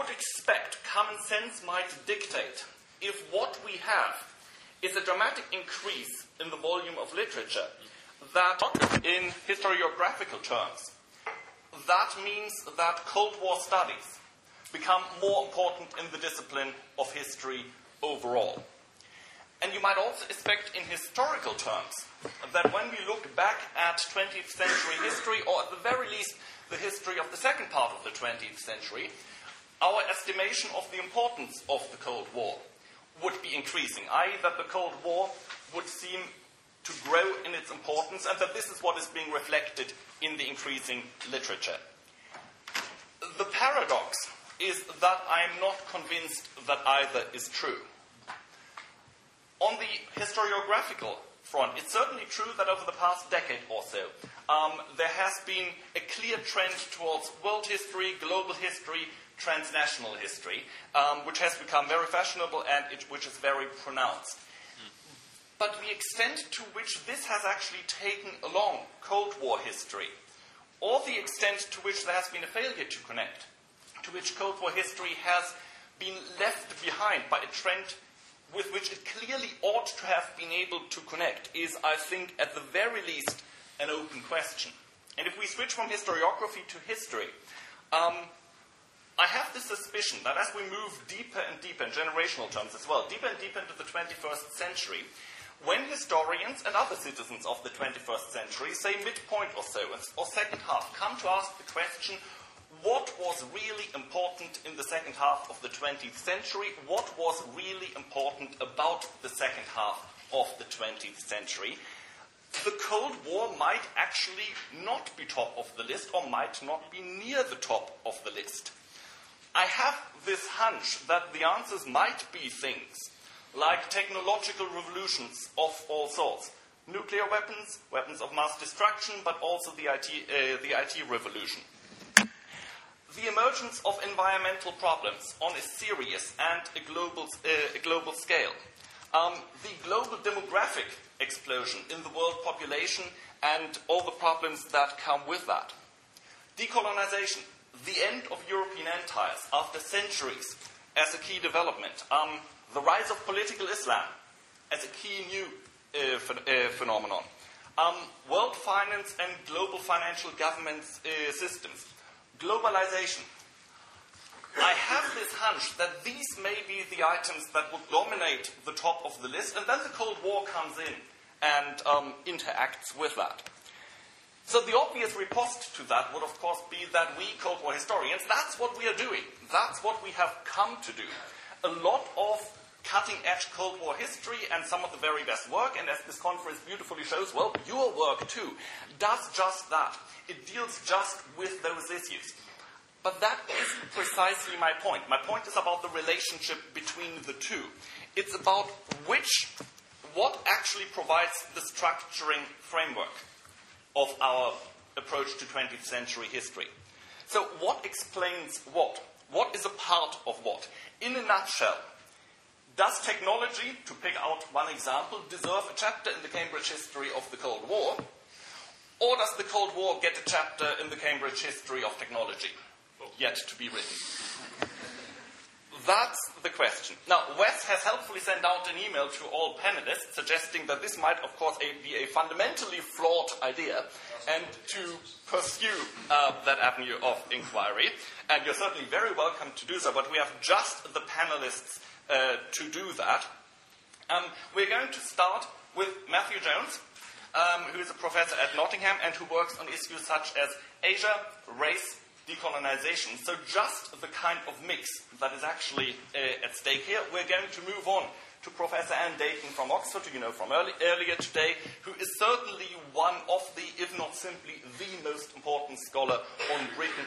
would expect common sense might dictate if what we have is a dramatic increase in the volume of literature, that in historiographical terms, that means that Cold War studies become more important in the discipline of history overall. And you might also expect in historical terms that when we look back at 20th century history, or at the very least the history of the second part of the 20th century, our estimation of the importance of the Cold War would be increasing, i.e. that the Cold War would seem to grow in its importance, and that this is what is being reflected in the increasing literature. The paradox is that I am not convinced that either is true. On the historiographical front, it's certainly true that over the past decade or so, there has been a clear trend towards world history, global history, transnational history, which has become very fashionable and which is very pronounced. But the extent to which this has actually taken along Cold War history, or the extent to which there has been a failure to connect, to which Cold War history has been left behind by a trend with which it clearly ought to have been able to connect, is, I think, at the very least, an open question. And if we switch from historiography to history, I have the suspicion that as we move deeper and deeper in generational terms as well, deeper and deeper into the 21st century, when historians and other citizens of the 21st century, say midpoint or so, or second half, come to ask the question, what was really important in the second half of the 20th century? What was really important about the second half of the 20th century? The Cold War might actually not be top of the list, or might not be near the top of the list. I have this hunch that the answers might be things like technological revolutions of all sorts. Nuclear weapons, weapons of mass destruction, but also the IT revolution. The emergence of environmental problems on a serious and a global scale. The global demographic explosion in the world population and all the problems that come with that. Decolonization, the end of European empires after centuries as a key development. The rise of political Islam as a key new phenomenon. World finance and global financial government systems. Globalization. I have this hunch that these may be the items that would dominate the top of the list, and then the Cold War comes in and interacts with that. So the obvious riposte to that would, of course, be that we, Cold War historians, that's what we are doing. That's what we have come to do. A lot of cutting-edge Cold War history and some of the very best work, and as this conference beautifully shows, well, your work too, does just that. It deals just with those issues. But that isn't precisely my point. My point is about the relationship between the two. It's about what actually provides the structuring framework of our approach to 20th century history. So what explains what? What is a part of what? In a nutshell, does technology, to pick out one example, deserve a chapter in the Cambridge history of the Cold War? Or does the Cold War get a chapter in the Cambridge history of technology? Yet to be written. That's the question. Now, Wes has helpfully sent out an email to all panelists suggesting that this might, of course, be a fundamentally flawed idea and to pursue that avenue of inquiry. And you're certainly very welcome to do so, but we have just the panelists to do that. We're going to start with Matthew Jones, who is a professor at Nottingham and who works on issues such as Asia, race, decolonization. So just the kind of mix that is actually at stake here. We're going to move on to Professor Anne Dayton from Oxford, who you know from earlier today, who is certainly one of the, if not simply the most important scholar on Britain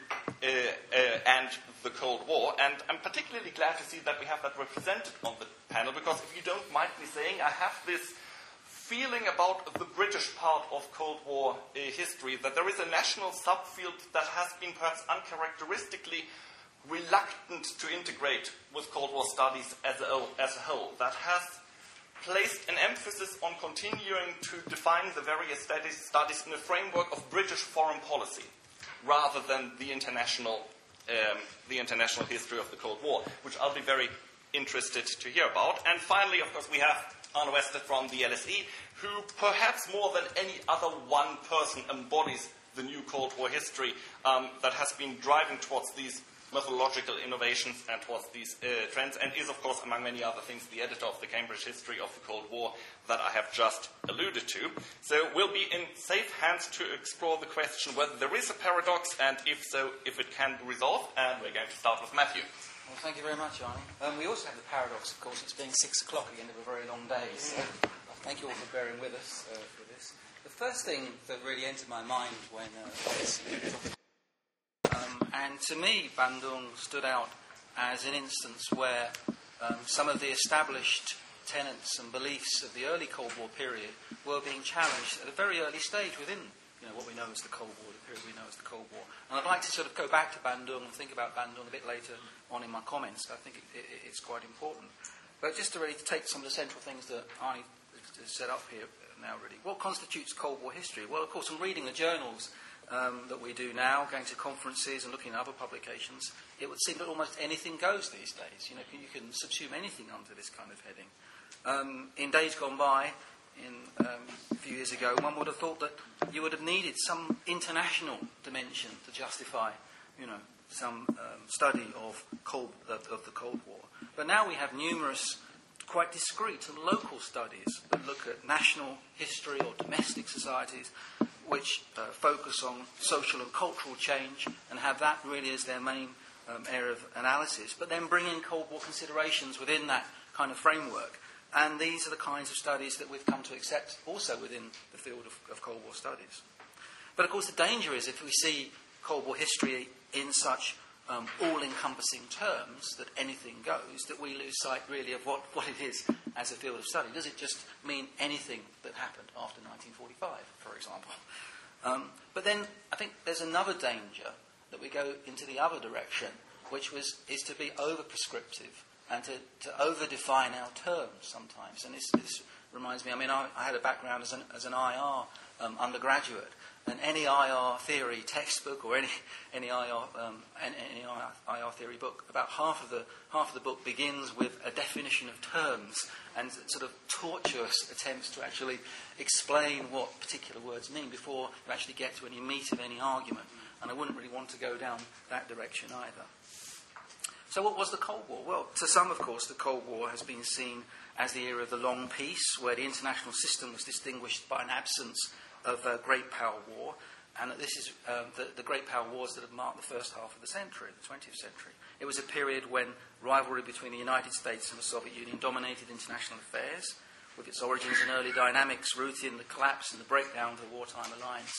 and the Cold War. And I'm particularly glad to see that we have that represented on the panel, because if you don't mind me saying, I have this feeling about the British part of Cold War history, that there is a national subfield that has been perhaps uncharacteristically reluctant to integrate with Cold War studies as a whole, that has placed an emphasis on continuing to define the various studies in a framework of British foreign policy, rather than the international the international history of the Cold War, which I'll be very interested to hear about. And finally, of course, we have Arne Wested from the LSE, who perhaps more than any other one person embodies the new Cold War history that has been driving towards these methodological innovations and towards these trends, and is, of course, among many other things, the editor of the Cambridge History of the Cold War that I have just alluded to. So we'll be in safe hands to explore the question whether there is a paradox, and if so, if it can be resolved. And we're going to start with Matthew. Well, thank you very much, Arnie. We also have the paradox, of course, it's being 6 o'clock at the end of a very long day. So thank you all for bearing with us for this. The first thing that really entered my mind when and to me, Bandung stood out as an instance where some of the established tenets and beliefs of the early Cold War period were being challenged at a very early stage within what we know as the Cold War, the period we know as the Cold War. And I'd like to sort of go back to Bandung and think about Bandung a bit later on in my comments. I think it's quite important. But just to really take some of the central things that Arnie has set up here now, really. What constitutes Cold War history? Well, of course, I'm reading the journals that we do now, going to conferences and looking at other publications. It would seem that almost anything goes these days. You can subsume anything under this kind of heading. In days gone by, a few years ago, one would have thought that you would have needed some international dimension to justify, some study of the Cold War. But now we have numerous quite discrete and local studies that look at national history or domestic societies which focus on social and cultural change and have that really as their main area of analysis, but then bring in Cold War considerations within that kind of framework. And these are the kinds of studies that we've come to accept also within the field of Cold War studies. But of course the danger is if we see Cold War history in such all-encompassing terms that anything goes, that we lose sight really of what it is as a field of study. Does it just mean anything that happened after 1945, for example? But then I think there's another danger that we go into the other direction, which is to be over-prescriptive and to over-define our terms sometimes. And this reminds me, I had a background as an IR undergraduate, and any IR theory textbook or any IR theory book, about half of the book begins with a definition of terms and sort of tortuous attempts to actually explain what particular words mean before you actually get to any meat of any argument. And I wouldn't really want to go down that direction either. So what was the Cold War? Well, to some, of course, the Cold War has been seen as the era of the long peace, where the international system was distinguished by an absence of a great power war, and that this is the great power wars that have marked the first half of the century, the 20th century. It was a period when rivalry between the United States and the Soviet Union dominated international affairs, with its origins and early dynamics rooted in the collapse and the breakdown of the wartime alliance,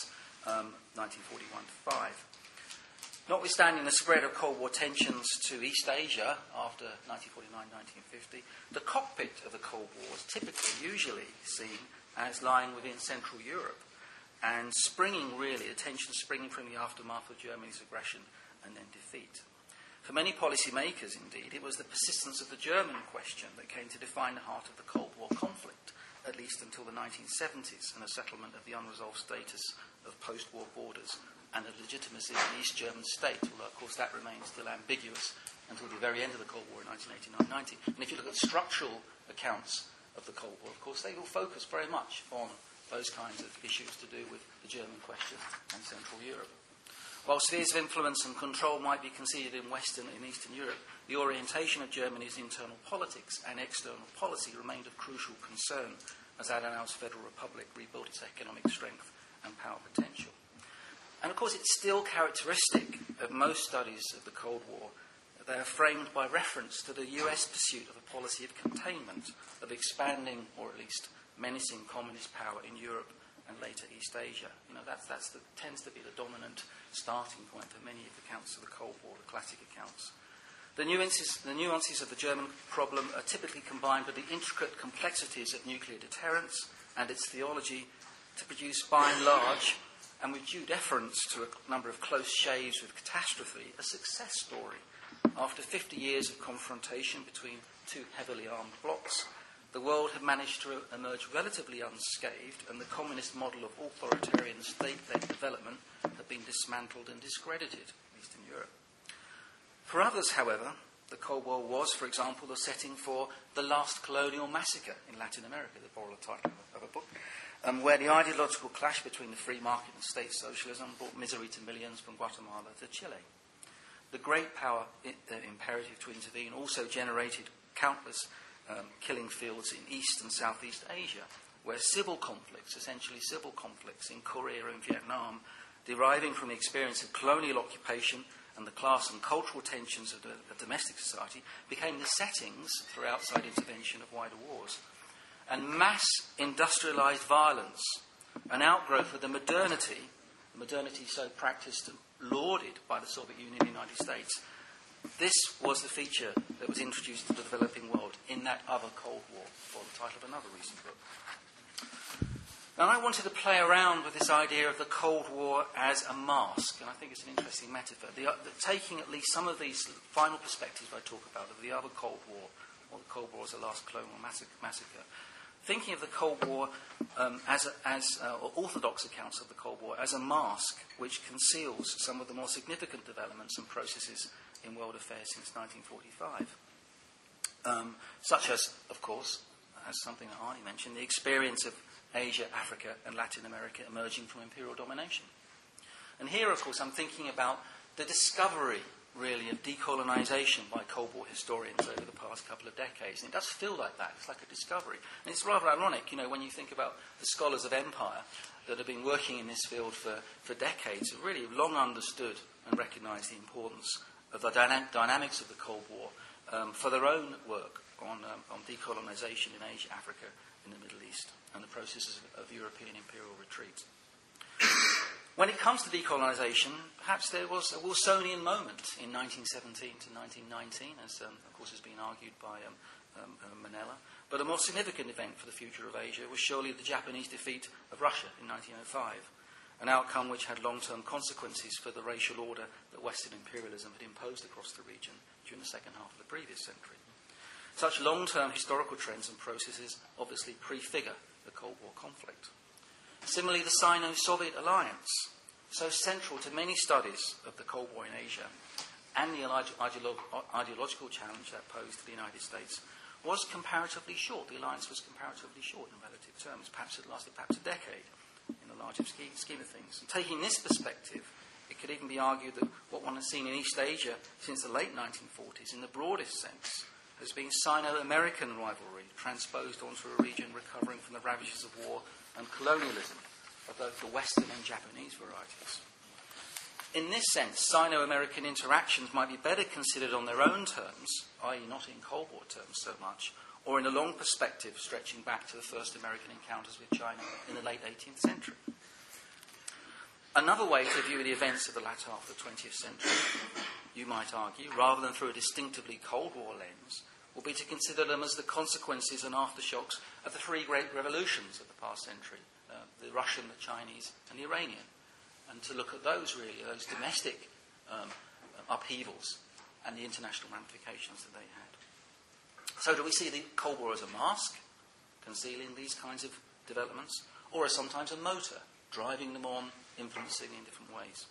1941-5. Notwithstanding the spread of Cold War tensions to East Asia after 1949-1950, the cockpit of the Cold War was usually seen as lying within Central Europe, and tensions springing from the aftermath of Germany's aggression and then defeat. For many policymakers, indeed, it was the persistence of the German question that came to define the heart of the Cold War conflict, at least until the 1970s, and a settlement of the unresolved status of post-war borders and the legitimacy of the East German state, although, of course, that remains still ambiguous until the very end of the Cold War in 1989-90. And if you look at structural accounts of the Cold War, of course, they will focus very much on those kinds of issues to do with the German question and Central Europe. While spheres of influence and control might be conceded in Western and Eastern Europe, the orientation of Germany's internal politics and external policy remained of crucial concern as Adenauer's Federal Republic rebuilt its economic strength and power potential. And of course, it's still characteristic of most studies of the Cold War that they are framed by reference to the US pursuit of a policy of containment, of expanding, or at least menacing, communist power in Europe and later East Asia. That tends to be the dominant starting point for many of the accounts of the Cold War, the classic accounts. The nuances of the German problem are typically combined with the intricate complexities of nuclear deterrence and its theology to produce, by and large, and with due deference to a number of close shaves with catastrophe, a success story. After 50 years of confrontation between two heavily armed blocs, the world had managed to emerge relatively unscathed, and the communist model of authoritarian state-led development had been dismantled and discredited, at least in Europe. For others, however, the Cold War was, for example, the setting for the last colonial massacre in Latin America, to borrow the title of a book, where the ideological clash between the free market and state socialism brought misery to millions from Guatemala to Chile. The great power imperative to intervene also generated countless killing fields in East and Southeast Asia, where civil conflicts, essentially civil conflicts in Korea and Vietnam, deriving from the experience of colonial occupation and the class and cultural tensions of domestic society, became the settings for outside intervention of wider wars. And mass industrialized violence, an outgrowth of the modernity so practiced and lauded by the Soviet Union and the United States, this was the feature that was introduced to the developing world in that other Cold War, or the title of another recent book. And I wanted to play around with this idea of the Cold War as a mask, and I think it's an interesting metaphor. Taking at least some of these final perspectives I talk about of the other Cold War, or the Cold War as the last colonial massacre, thinking of the Cold War or orthodox accounts of the Cold War as a mask which conceals some of the more significant developments and processes in world affairs since 1945. Such as, of course, as something that Arnie mentioned, the experience of Asia, Africa, and Latin America emerging from imperial domination. And here, of course, I'm thinking about the discovery, really, of decolonisation by Cold War historians over the past couple of decades. And it does feel like that. It's like a discovery. And it's rather ironic, when you think about the scholars of empire that have been working in this field for decades, who really have long understood and recognised the importance of the dynamics of the Cold War for their own work on decolonisation in Asia, Africa, in the Middle East, and the processes of European imperial retreat. When it comes to decolonisation, perhaps there was a Wilsonian moment in 1917 to 1919, as of course has been argued by Manella. But a more significant event for the future of Asia was surely the Japanese defeat of Russia in 1905, an outcome which had long-term consequences for the racial order that Western imperialism had imposed across the region during the second half of the previous century. Such long-term historical trends and processes obviously prefigure the Cold War conflict. Similarly, the Sino-Soviet alliance, so central to many studies of the Cold War in Asia and the ideological challenge that posed to the United States, was comparatively short. The alliance was comparatively short in relative terms. Perhaps it lasted a decade in the larger scheme of things. And taking this perspective, it could even be argued that what one has seen in East Asia since the late 1940s, in the broadest sense, has been Sino-American rivalry transposed onto a region recovering from the ravages of war and colonialism of both the Western and Japanese varieties. In this sense, Sino-American interactions might be better considered on their own terms, i.e. not in Cold War terms so much, or in a long perspective stretching back to the first American encounters with China in the late 18th century. Another way to view the events of the latter half of the 20th century, you might argue, rather than through a distinctively Cold War lens, will be to consider them as the consequences and aftershocks of the three great revolutions of the past century, the Russian, the Chinese, and the Iranian, and to look at those really, those domestic upheavals and the international ramifications that they had. So do we see the Cold War as a mask, concealing these kinds of developments, or as sometimes a motor, driving them on, influencing in different ways?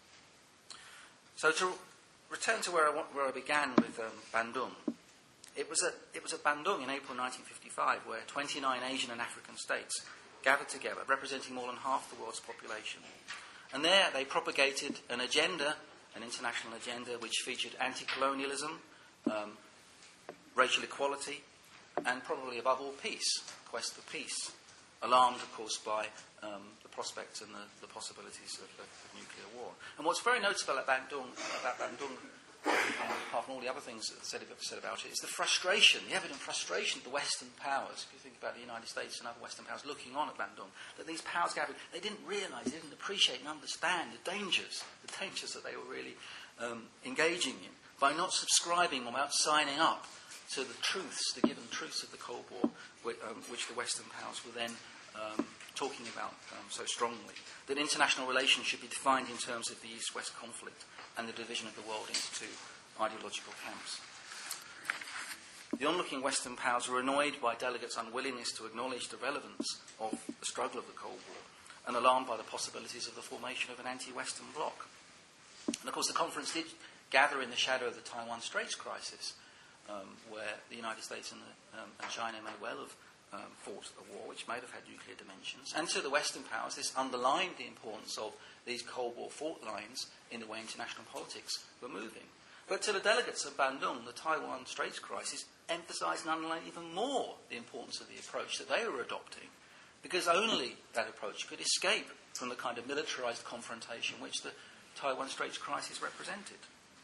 So to return to where I began with Bandung, it was at Bandung in April 1955 where 29 Asian and African states gathered together, representing more than half the world's population. And there they propagated an agenda, an international agenda, which featured anti-colonialism, racial equality, and probably above all peace, quest for peace, alarmed, of course, by the prospects and the possibilities of nuclear war. And what's very notable about Bandung, apart from all the other things that said about it, is the frustration, the evident frustration of the Western powers. If you think about the United States and other Western powers looking on at Bandung, that these powers gathered, they didn't realise, they didn't appreciate and understand the dangers that they were really engaging in by not subscribing or without signing up to the truths, the given truths of the Cold War, which the Western powers were then talking about so strongly. That international relations should be defined in terms of the East-West conflict and the division of the world into two ideological camps. The onlooking Western powers were annoyed by delegates' unwillingness to acknowledge the relevance of the struggle of the Cold War and alarmed by the possibilities of the formation of an anti-Western bloc. And of course the conference did gather in the shadow of the Taiwan Straits crisis, where the United States and China may well have fought a war which may have had nuclear dimensions. And to the Western powers, this underlined the importance of these Cold War fault lines in the way international politics were moving. But to the delegates of Bandung, the Taiwan Straits crisis emphasised and underlined even more the importance of the approach that they were adopting, because only that approach could escape from the kind of militarised confrontation which the Taiwan Straits crisis represented.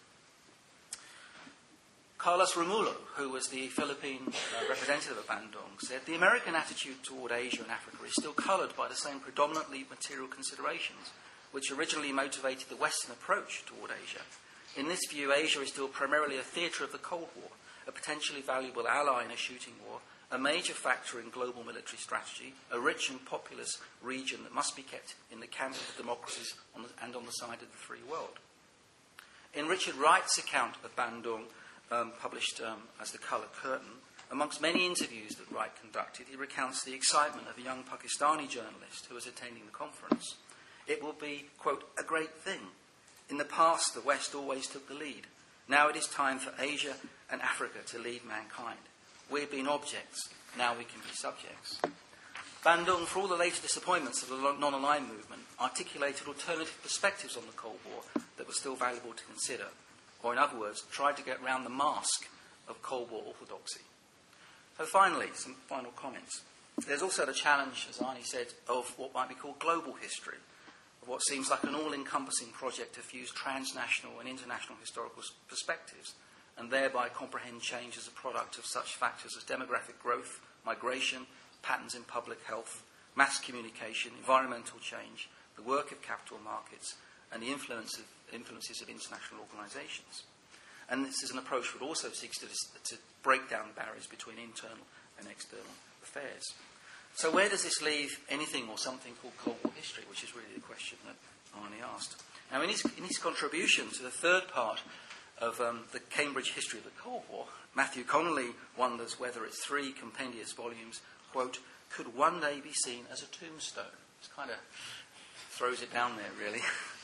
Carlos Romulo, who was the Philippine representative of Bandung, said, "The American attitude toward Asia and Africa is still coloured by the same predominantly material considerations which originally motivated the Western approach toward Asia. In this view, Asia is still primarily a theatre of the Cold War, a potentially valuable ally in a shooting war, a major factor in global military strategy, a rich and populous region that must be kept in the camp of the democracies and on the side of the free world." In Richard Wright's account of Bandung, published as The Colour Curtain, amongst many interviews that Wright conducted, he recounts the excitement of a young Pakistani journalist who was attending the conference. "It will be, quote, a great thing. In the past, the West always took the lead. Now it is time for Asia and Africa to lead mankind. We've been objects, now we can be subjects." Bandung, for all the later disappointments of the non-aligned movement, articulated alternative perspectives on the Cold War that were still valuable to consider, or in other words, tried to get round the mask of Cold War orthodoxy. So finally, some final comments. There's also the challenge, as Arnie said, of what might be called global history, of what seems like an all-encompassing project to fuse transnational and international historical perspectives, and thereby comprehend change as a product of such factors as demographic growth, migration, patterns in public health, mass communication, environmental change, the work of capital markets, and the influences of international organisations. And this is an approach that also seeks to break down barriers between internal and external affairs. So where does this leave anything or something called Cold War history, which is really the question that Arnie asked? Now, in his contribution to the third part of the Cambridge history of the Cold War, Matthew Connolly wonders whether its 3 compendious volumes, quote, could one day be seen as a tombstone. It kind of throws it down there, really.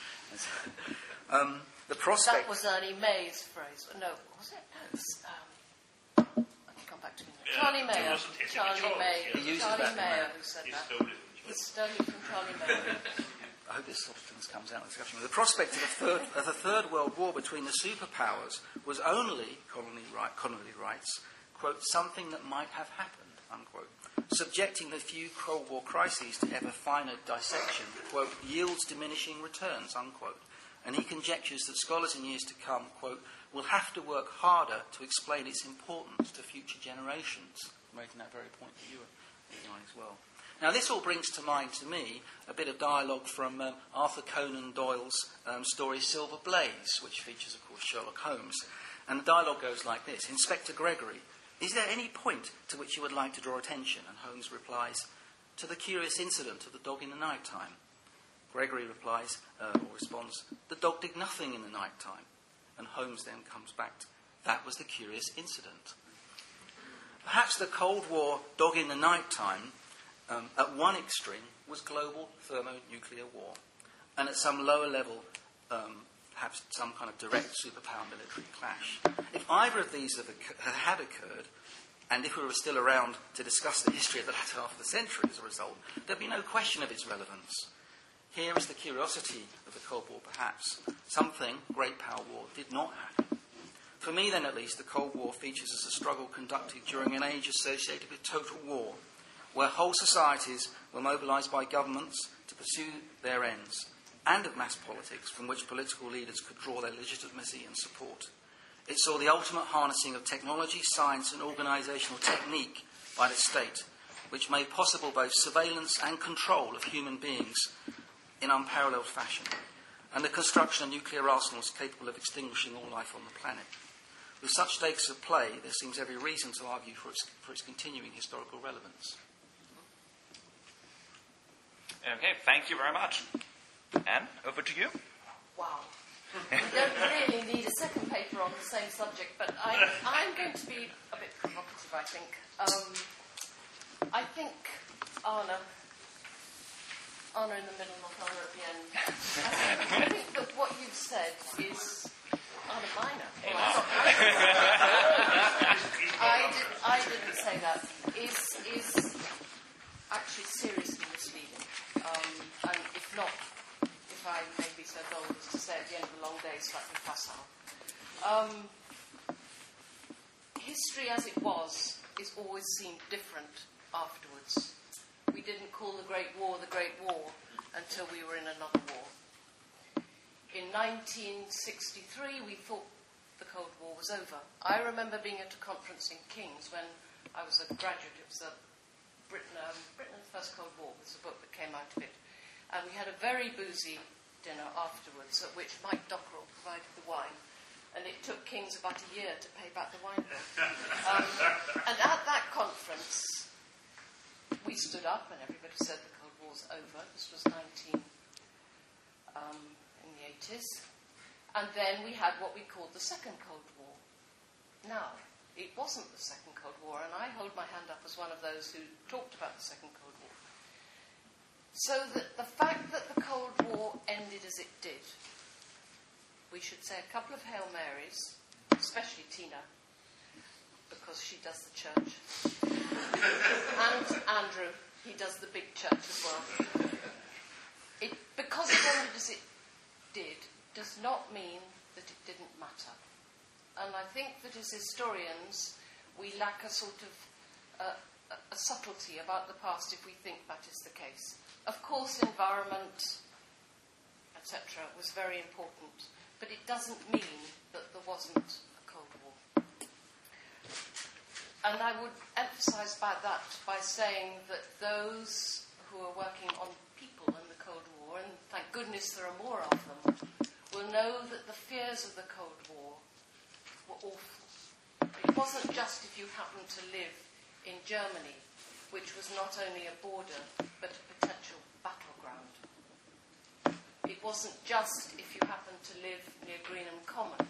The prospect... That was Ernie May's phrase. No, was it? No, it was, I can come back to me. Yeah, Charlie Mayer. Charlie Mayer. He uses Charlie that Mayer who said He that. stole it. He stole it from Charlie Mayer. I hope this substance comes out in the discussion. The prospect of the Third World War between the superpowers was only, Connolly writes, quote, something that might have happened, unquote. Subjecting the few Cold War crises to ever finer dissection, quote, yields diminishing returns, unquote. And he conjectures that scholars in years to come, quote, will have to work harder to explain its importance to future generations, making that very point that you were making as well. Now, this all brings to mind, to me, a bit of dialogue from Arthur Conan Doyle's story Silver Blaze, which features, of course, Sherlock Holmes. And the dialogue goes like this. Inspector Gregory, is there any point to which you would like to draw attention? And Holmes replies, to the curious incident of the dog in the night time. Gregory replies, or responds, the dog did nothing in the night time. And Holmes then comes back to, that was the curious incident. Perhaps the Cold War dog in the night time, at one extreme, was global thermonuclear war. And at some lower level, perhaps some kind of direct superpower military clash. If either of these had occurred, and if we were still around to discuss the history of the latter half of the century as a result, there'd be no question of its relevance. Here is the curiosity of the Cold War, perhaps. Something, Great Power War, did not happen. For me, then, at least, the Cold War features as a struggle conducted during an age associated with total war, where whole societies were mobilised by governments to pursue their ends, and of mass politics from which political leaders could draw their legitimacy and support. It saw the ultimate harnessing of technology, science and organisational technique by the state, which made possible both surveillance and control of human beings in unparalleled fashion, and the construction of nuclear arsenals capable of extinguishing all life on the planet. With such stakes at play, there seems every reason to argue for its continuing historical relevance. Okay, thank you very much. Anne, over to you. Wow. We don't really need a second paper on the same subject, but I'm going to be a bit provocative, I think. I think Anna in the middle, not Anna at the end. I think that what you've said is, Anna history as it was is always seemed different afterwards. We didn't call the Great War until we were in another war. In 1963, we thought the Cold War was over. I remember being at a conference in King's when I was a graduate. It was Britain and the First Cold War was the book that came out of it. And we had a very boozy dinner afterwards, at which Mike Dockrell provided the wine. And it took King's about a year to pay back the wine bill. And at that conference, we stood up and everybody said the Cold War's over. This was in the 80s. And then we had what we called the Second Cold War. Now, it wasn't the Second Cold War, and I hold my hand up as one of those who talked about the Second Cold War. So that the fact that the Cold War ended as it did, we should say a couple of Hail Marys, especially Tina, because she does the church, and Andrew, he does the big church as well. Because it ended as it did, does not mean that it didn't matter. And I think that as historians, we lack a sort of a subtlety about the past if we think that is the case. Of course, environment, etc., was very important, but it doesn't mean that there wasn't a Cold War. And I would emphasize about that by saying that those who are working on people in the Cold War, and thank goodness there are more of them, will know that the fears of the Cold War were awful. It wasn't just if you happened to live in Germany, which was not only a border, but a potential battleground. It wasn't just if you happened to live near Greenham Common,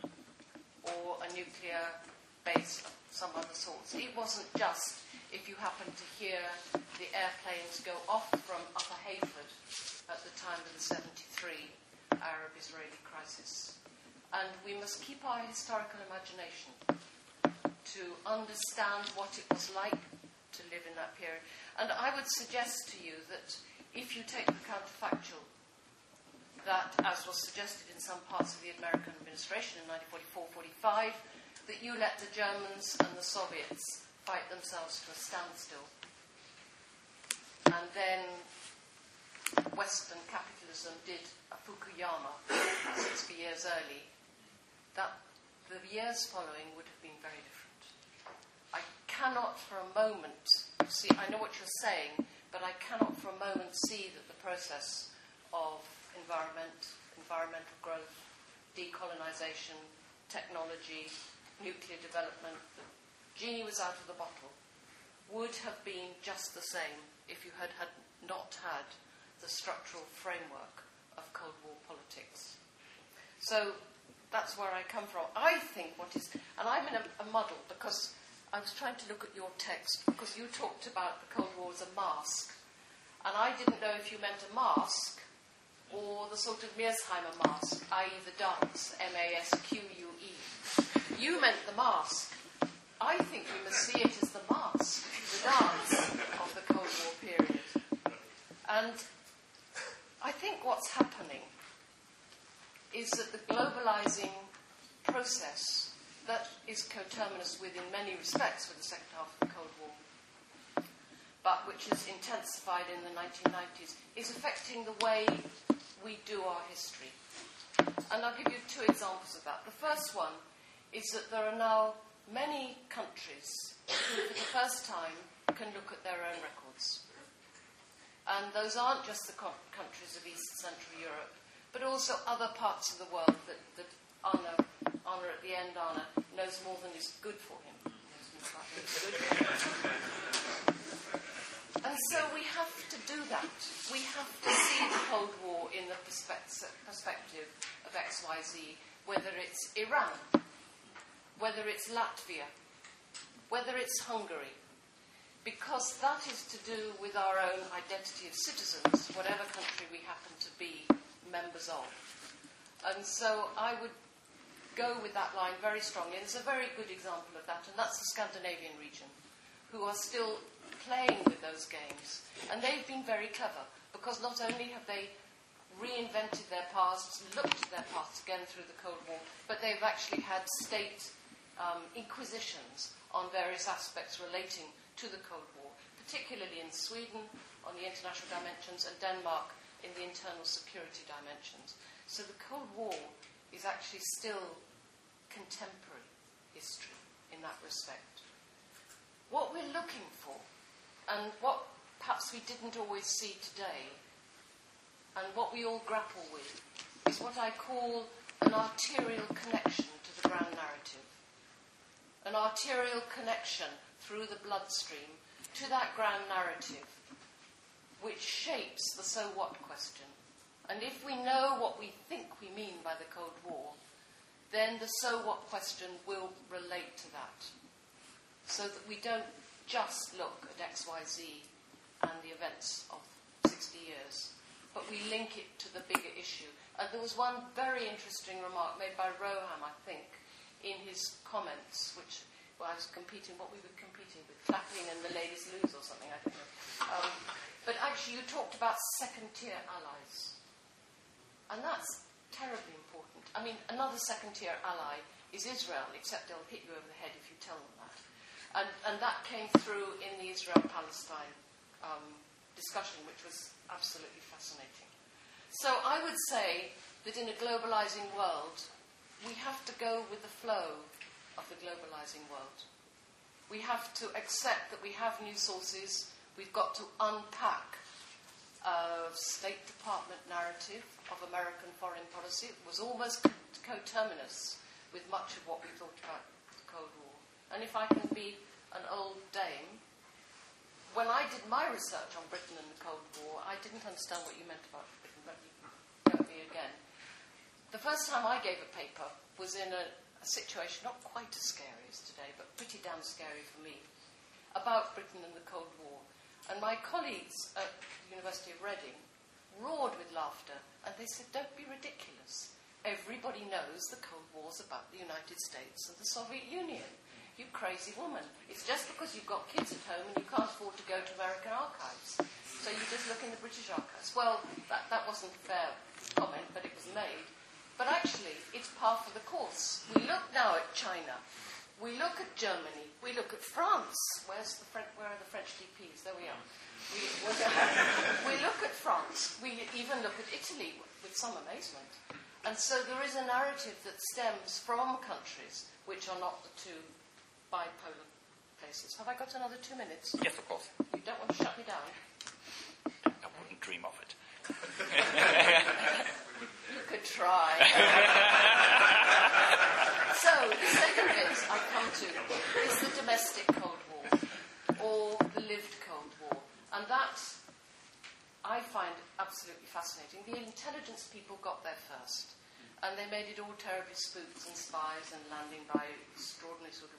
or a nuclear base of some other sorts. It wasn't just if you happened to hear the airplanes go off from Upper Hayford at the time of the 73 Arab-Israeli crisis. And we must keep our historical imagination to understand what it was like to live in that period. And I would suggest to you that if you take the counterfactual, that, as was suggested in some parts of the American administration in 1944-45, that you let the Germans and the Soviets fight themselves to a standstill. And then Western capitalism did a Fukuyama 60 years early, that the years following would have been very different. I cannot for a moment see, I know what you're saying, but I cannot for a moment see that the process of environmental growth, decolonisation, technology, nuclear development, the genie was out of the bottle, would have been just the same if you had not had the structural framework of Cold War politics. So that's where I come from. I think and I'm in a muddle because I was trying to look at your text because you talked about the Cold War as a mask, and I didn't know if you meant a mask or the sort of Mearsheimer mask, i.e. the dance, M-A-S-Q-U-E. You meant the mask. I think we must see it as the mask, the dance of the Cold War period. And I think what's happening is that the globalizing process that is coterminous with, in many respects, with the second half of the Cold War, but which has intensified in the 1990s, is affecting the way we do our history. And I'll give you two examples of that. The first one is that there are now many countries who, for the first time, can look at their own records. And those aren't just the countries of East and Central Europe, but also other parts of the world that Anna at the end, Anna, knows more than is good for him. And so we have to do that. We have to see the Cold War in the perspective of XYZ, whether it's Iran, whether it's Latvia, whether it's Hungary, because that is to do with our own identity of citizens, whatever country we happen to be members of. And so I would go with that line very strongly. And there's a very good example of that, and that's the Scandinavian region, who are still playing with those games. And they've been very clever, because not only have they reinvented their pasts, looked at their pasts again through the Cold War, but they've actually had state inquisitions on various aspects relating to the Cold War, particularly in Sweden on the international dimensions and Denmark in the internal security dimensions. So the Cold War is actually still contemporary history in that respect. What we're looking for, and what perhaps we didn't always see today, and what we all grapple with, is what I call an arterial connection to the grand narrative. An arterial connection through the bloodstream to that grand narrative, which shapes the so what question. And if we know what we think we mean by the Cold War, then the so what question will relate to that. So that we don't just look at XYZ and the events of 60 years, but we link it to the bigger issue. And there was one very interesting remark made by Roham, I think, in his comments, which I was competing, what we were competing with, clapping and the ladies lose or something, I don't know. But actually you talked about second-tier allies. And that's terribly important. I mean, another second-tier ally is Israel, except they'll hit you over the head if you tell them that. And that came through in the Israel-Palestine discussion, which was absolutely fascinating. So I would say that in a globalizing world, we have to go with the flow of the globalizing world. We have to accept that we have new sources. We've got to unpack a State Department narrative of American foreign policy. It was almost coterminous with much of what we thought about the Cold War. And if I can be an old dame, when I did my research on Britain and the Cold War, I didn't understand what you meant about Britain, but you know me again. The first time I gave a paper was in a situation not quite as scary as today, but pretty damn scary for me, about Britain and the Cold War. And my colleagues at the University of Reading roared with laughter, and they said, don't be ridiculous. Everybody knows the Cold War's about the United States and the Soviet Union. You crazy woman. It's just because you've got kids at home and you can't afford to go to American archives. So you just look in the British archives. Well, that wasn't a fair comment, but it was made. But actually, it's par for the course. We look now at China. We look at Germany. We look at France. Where are the French DPs? There we are. We look at France. We even look at Italy with some amazement. And so there is a narrative that stems from countries which are not the two bipolar places. Have I got another 2 minutes? Yes, of course. You don't want to shut me down? I wouldn't dream of it. You could try. So, the second bit I come to is the domestic Cold War, or the lived Cold War. And that I find absolutely fascinating. The intelligence people got there first, and they made it all terribly spooks and spies and landing by extraordinary sort of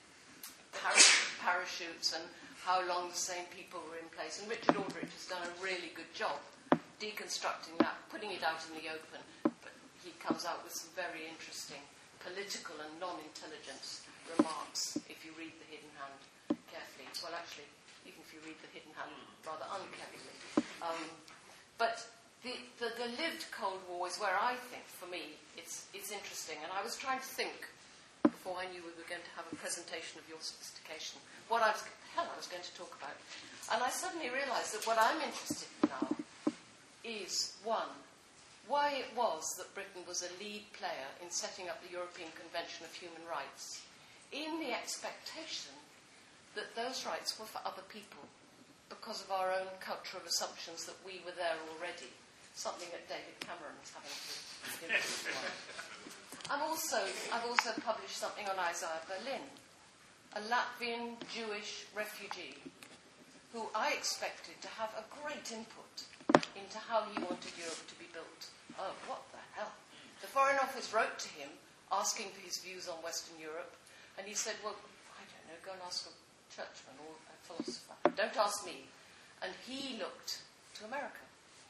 parachutes and how long the same people were in place. And Richard Aldrich has done a really good job deconstructing that, putting it out in the open. But he comes out with some very interesting political and non-intelligence remarks if you read The Hidden Hand carefully. Well, actually, even if you read The Hidden Hand rather uncarefully. But the lived Cold War is where I think, for me, it's interesting. And I was trying to think, before I knew we were going to have a presentation of your sophistication, what I was going to talk about. And I suddenly realised that what I'm interested in now is, one, why it was that Britain was a lead player in setting up the European Convention of Human Rights, in the expectation that those rights were for other people, because of our own culture of assumptions that we were there already, something that David Cameron's having to give us one. I've also published something on Isaiah Berlin, a Latvian Jewish refugee who I expected to have a great input into how he wanted Europe to be built. Oh, what the hell? The Foreign Office wrote to him asking for his views on Western Europe, and he said, well, I don't know, go and ask a churchman or a philosopher. Don't ask me. And he looked to America.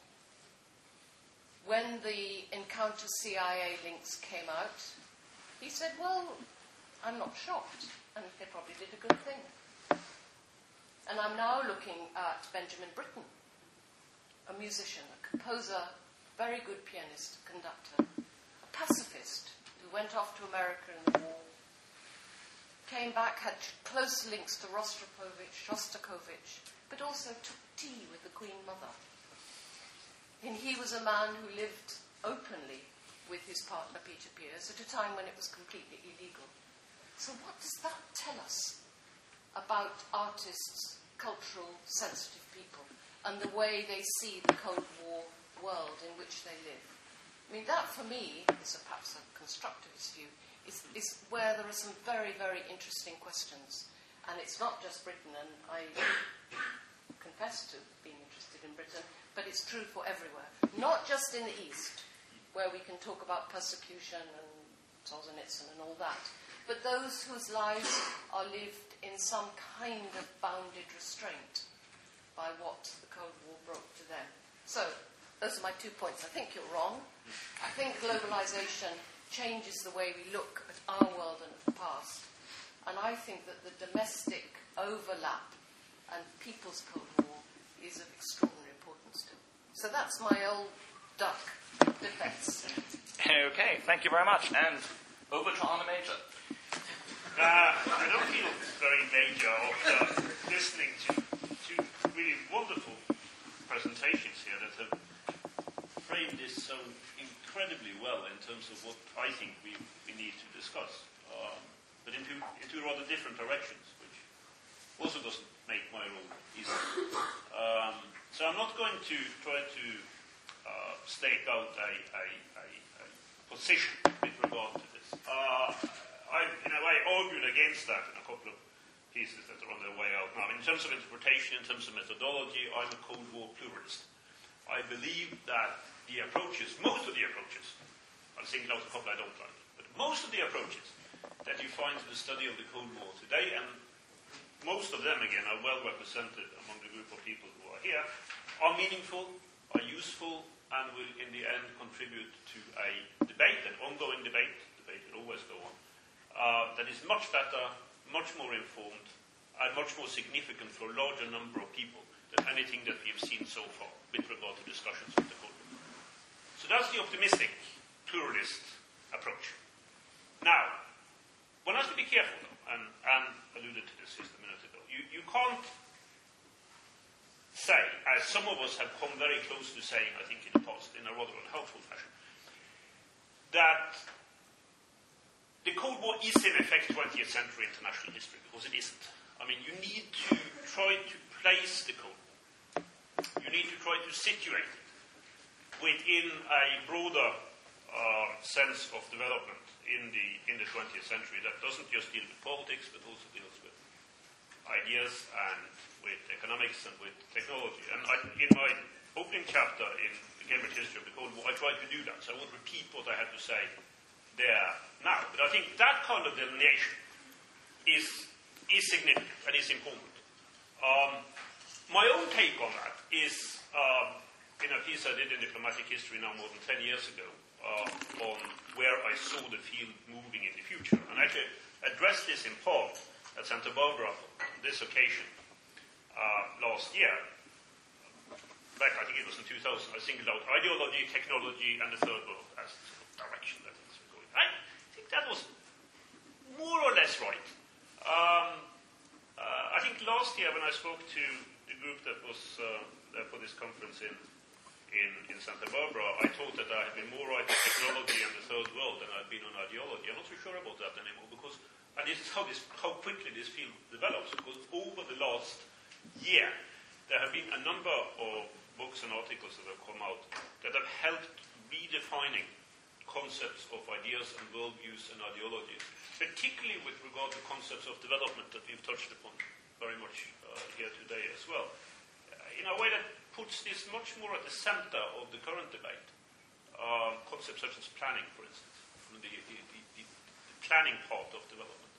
When the Encounter CIA links came out, he said, well, I'm not shocked. And they probably did a good thing. And I'm now looking at Benjamin Britten, a musician, a composer, very good pianist, conductor, a pacifist who went off to America in the war, came back, had close links to Shostakovich, but also took tea with the Queen Mother. And he was a man who lived openly with his partner Peter Pears at a time when it was completely illegal. So what does that tell us about artists, cultural, sensitive people, and the way they see the Cold War world in which they live? I mean, that for me, is perhaps a constructivist view, is where there are some very, very interesting questions. And it's not just Britain, and I confess to being interested in Britain, but it's true for everywhere. Not just in the East, where we can talk about persecution and Solzhenitsyn and all that, but those whose lives are lived in some kind of bounded restraint by what the Cold War brought to them. So, those are my 2 points. I think you're wrong. I think globalization changes the way we look at our world and at the past. And I think that the domestic overlap and people's Cold War is of extraordinary importance too. So that's my old duck defense. Okay, thank you very much. And over to Arne Major. I don't feel very major after listening to two really wonderful presentations here that have framed this so incredibly well in terms of what I think we need to discuss, but into rather different directions, which also doesn't make my role easy. So I'm not going to try to stake out a position with regard to this. I, in a way, argued against that in a couple of pieces that are on their way out now. In terms of interpretation, in terms of methodology, I'm a Cold War pluralist. I believe that the approaches, most of the approaches, I'll single out a couple I don't like, but most of the approaches that you find in the study of the Cold War today, and most of them, again, are well represented among the group of people who are here, are meaningful, are useful, and will, in the end, contribute to a debate, an ongoing debate will always go on, that is much better, much more informed, and much more significant for a larger number of people than anything that we've seen so far with regard to discussions of the Cold War. So that's the optimistic, pluralist approach. Now, one has to be careful, though, and Anne alluded to this just a minute ago. You can't say, as some of us have come very close to saying, I think in the past, in a rather unhelpful fashion, that the Cold War is in effect 20th century international history, because it isn't. I mean, you need to try to place the Cold War. You need to try to situate it within a broader sense of development in the 20th century that doesn't just deal with politics, but also deals with ideas and with economics and with technology. And in my opening chapter in the Cambridge History of the Cold War, I tried to do that, so I won't repeat what I had to say there now. But I think that kind of delineation is significant and is important. My own take on that is in a piece I did in Diplomatic History now more than 10 years ago on where I saw the field moving in the future. And I actually addressed this in part at Santa Barbara on this occasion last year. Back, I think it was in 2000, I singled out ideology, technology, and the third world as the sort of direction that things were going. I think that was more or less right. I think last year when I spoke to the group that was there for this conference in Santa Barbara, I thought that I had been more right on technology and the third world than I'd been on ideology. I'm not so sure about that anymore, because, and this is how quickly this field develops, because over the last year there have been a number of books and articles that have come out that have helped redefining concepts of ideas and worldviews and ideologies, particularly with regard to concepts of development that we've touched upon very much here today as well, in a way that puts this much more at the center of the current debate. Concepts such as planning, for instance, the planning part of development,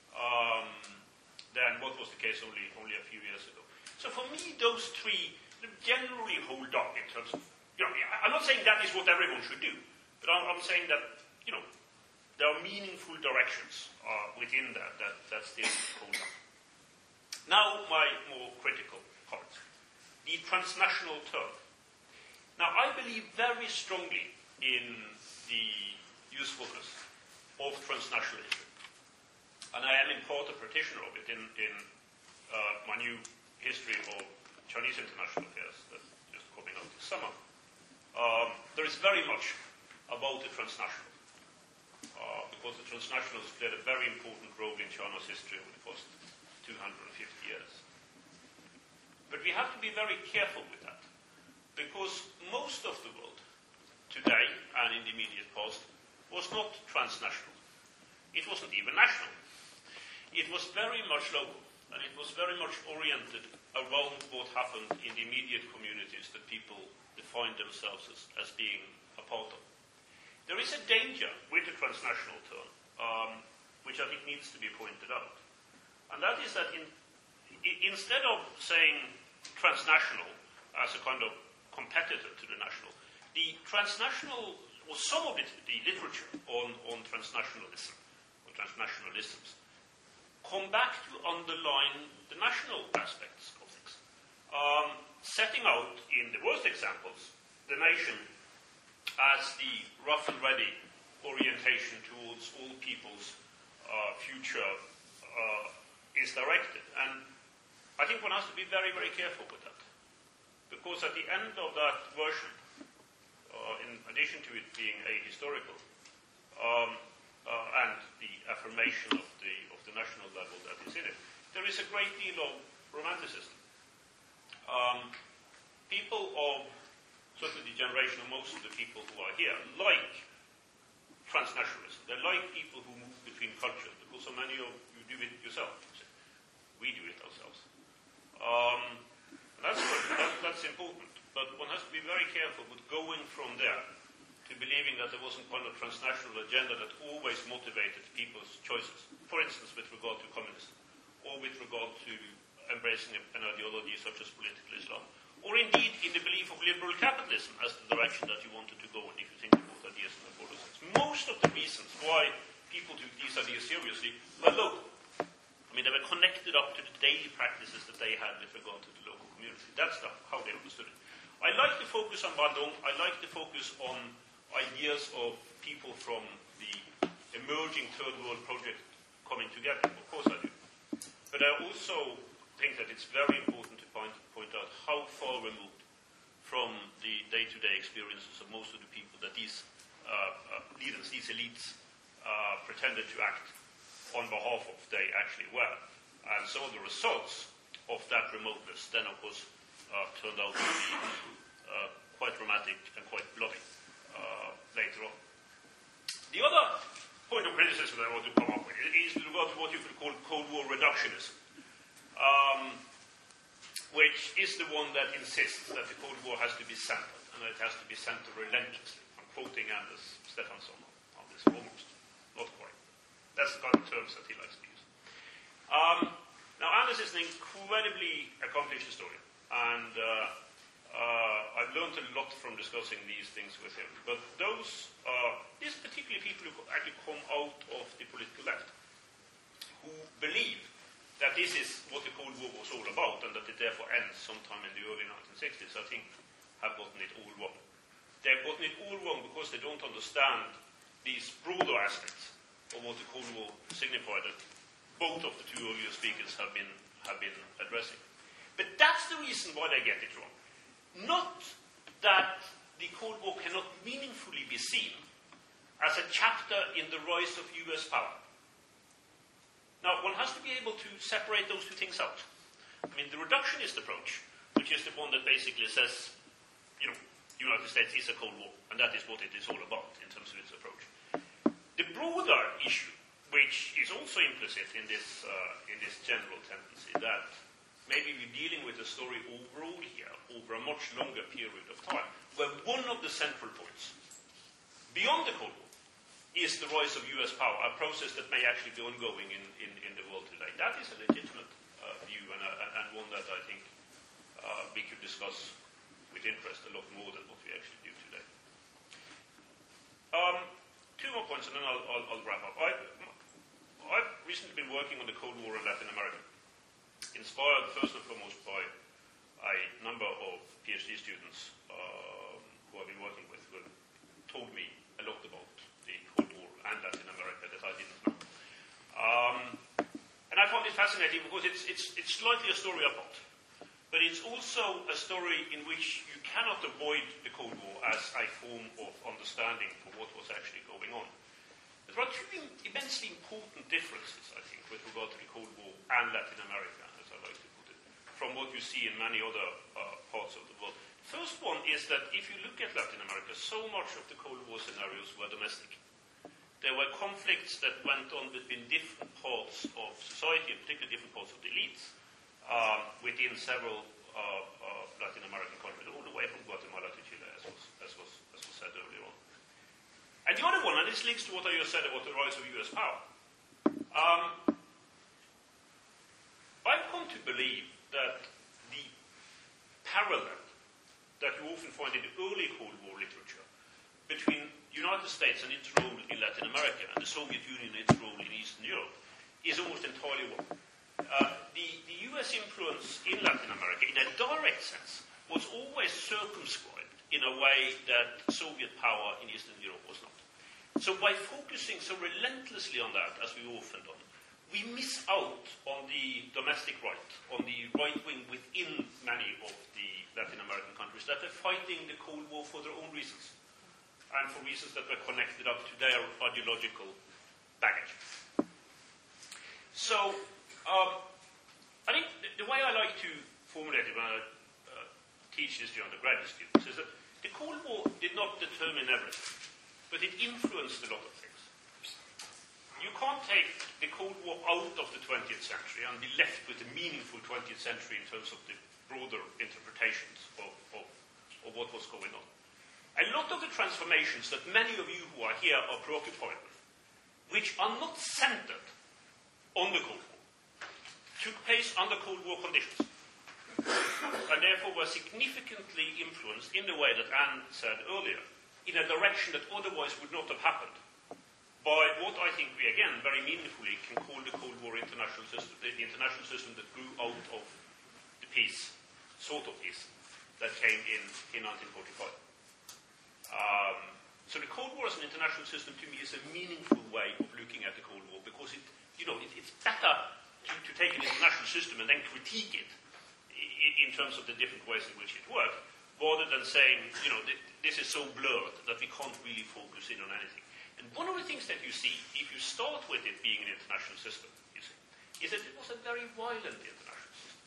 than what was the case only a few years ago. So for me, those three generally hold up in terms of, I'm not saying that is what everyone should do, but I'm saying that, there are meaningful directions within that still hold up. Now, my more critical part, the transnational term. Now, I believe very strongly in the usefulness of transnationalism. And I am in part a practitioner of it in my new history of Chinese international affairs that's just coming out this summer. There is very much about the transnational, because the transnationals played a very important role in China's history over the past 250 years. But we have to be very careful with that, because most of the world today and in the immediate past was not transnational. It wasn't even national. It was very much local, and it was very much oriented around what happened in the immediate communities that people defined themselves as being a part of. There is a danger with the transnational term, which I think needs to be pointed out, and that is that instead of saying transnational as a kind of competitor to the national, the transnational, or some of it, the literature on transnationalism, or transnationalisms, come back to underline the national aspects of things. Setting out, in the worst examples, the nation as the rough and ready orientation towards all people's future is directed. And I think one has to be very, very careful with that. Because at the end of that version, in addition to it being ahistorical, and the affirmation of the national level that is in it, there is a great deal of romanticism. People of certainly the generation of most of the people who are here like transnationalism. They like people who move between cultures, because so many of you do it yourself. We do it ourselves. That's good. That's important. But one has to be very careful with going from there to believing that there was some kind of transnational agenda that always motivated people's choices. For instance, with regard to communism, or with regard to embracing an ideology such as political Islam, or indeed in the belief of liberal capitalism as the direction that you wanted to go in, if you think about ideas in the broader sense. Most of the reasons why people took these ideas seriously were local. I mean, they were connected up to the daily practices that they had with regard to the local community. That's how they understood it. I like to focus on Bandung. I like to focus on ideas of people from the emerging third world project coming together. Of course I do. But I also think that it's very important to point out how far removed from the day-to-day experiences of most of the people that these leaders, these elites, pretended to act on behalf of they actually were. And some of the results of that remoteness then, of course, turned out to be quite dramatic and quite bloody later on. The other point of criticism that I want to come up with is with regard to what you could call Cold War reductionism, which is the one that insists that the Cold War has to be centered, and that it has to be centered relentlessly. I'm quoting Anders Stefansson on this, almost, not quite. That's the kind of terms that he likes to use. Now, Anders is an incredibly accomplished historian, and I've learned a lot from discussing these things with him. But these are particularly people who actually come out of the political left, who believe that this is what the Cold War was all about, and that it therefore ends sometime in the early 1960s, I think, have gotten it all wrong. They've gotten it all wrong because they don't understand these broader aspects of what the Cold War signified that both of the two earlier speakers have been addressing. But that's the reason why they get it wrong. Not that the Cold War cannot meaningfully be seen as a chapter in the rise of US power. Now, one has to be able to separate those two things out. I mean, the reductionist approach, which is the one that basically says, the United States is a Cold War, and that is what it is all about in terms of its approach. The broader issue, which is also implicit in this general tendency, that maybe we're dealing with a story overall here over a much longer period of time, where one of the central points, beyond the Cold War, is the rise of US power, a process that may actually be ongoing in the world today. That is a legitimate view, and one that I think we could discuss with interest a lot more than what we actually do today. Two more points, and then I'll wrap up. I've recently been working on the Cold War in Latin America, inspired first and foremost by a number of PhD students who I've been working with, who have told me a lot about the Cold War and Latin America that I didn't know. And I found it fascinating because it's slightly a story apart. But it's also a story in which you cannot avoid the Cold War as a form of understanding for what was actually going on. There are two immensely important differences, I think, with regard to the Cold War and Latin America, as I like to put it, from what you see in many other parts of the world. First one is that if you look at Latin America, so much of the Cold War scenarios were domestic. There were conflicts that went on between different parts of society, and particularly different parts of the elites, within several Latin American countries, all the way from Guatemala to Chile, as was said earlier on. And the other one, and this links to what I just said about the rise of US power, I've come to believe that the parallel that you often find in the early Cold War literature between the United States and its role in Latin America and the Soviet Union and its role in Eastern Europe is almost entirely wrong. The US influence in Latin America, in a direct sense, was always circumscribed in a way that Soviet power in Eastern Europe was not. So by focusing so relentlessly on that, as we often do, we miss out on the domestic right, on the right wing within many of the Latin American countries that are fighting the Cold War for their own reasons, and for reasons that were connected up to their ideological baggage. So, I think the way I like to formulate it when I teach this to undergraduate students is that the Cold War did not determine everything, but it influenced a lot of things. You can't take the Cold War out of the 20th century and be left with a meaningful 20th century in terms of the broader interpretations of what was going on. A lot of the transformations that many of you who are here are preoccupied with, which are not centered on the Cold War, took place under Cold War conditions, and therefore were significantly influenced in the way that Anne said earlier, in a direction that otherwise would not have happened, by what I think we, again, very meaningfully can call the Cold War international system, the international system that grew out of the peace, sort of peace, that came in 1945. So the Cold War as an international system, to me, is a meaningful way of looking at the Cold War, because it's better to take an international system and then critique it in terms of the different ways in which it worked, rather than saying, this is so blurred that we can't really focus in on anything. And one of the things that you see, if you start with it being an international system, you see, is that it was a very violent international system.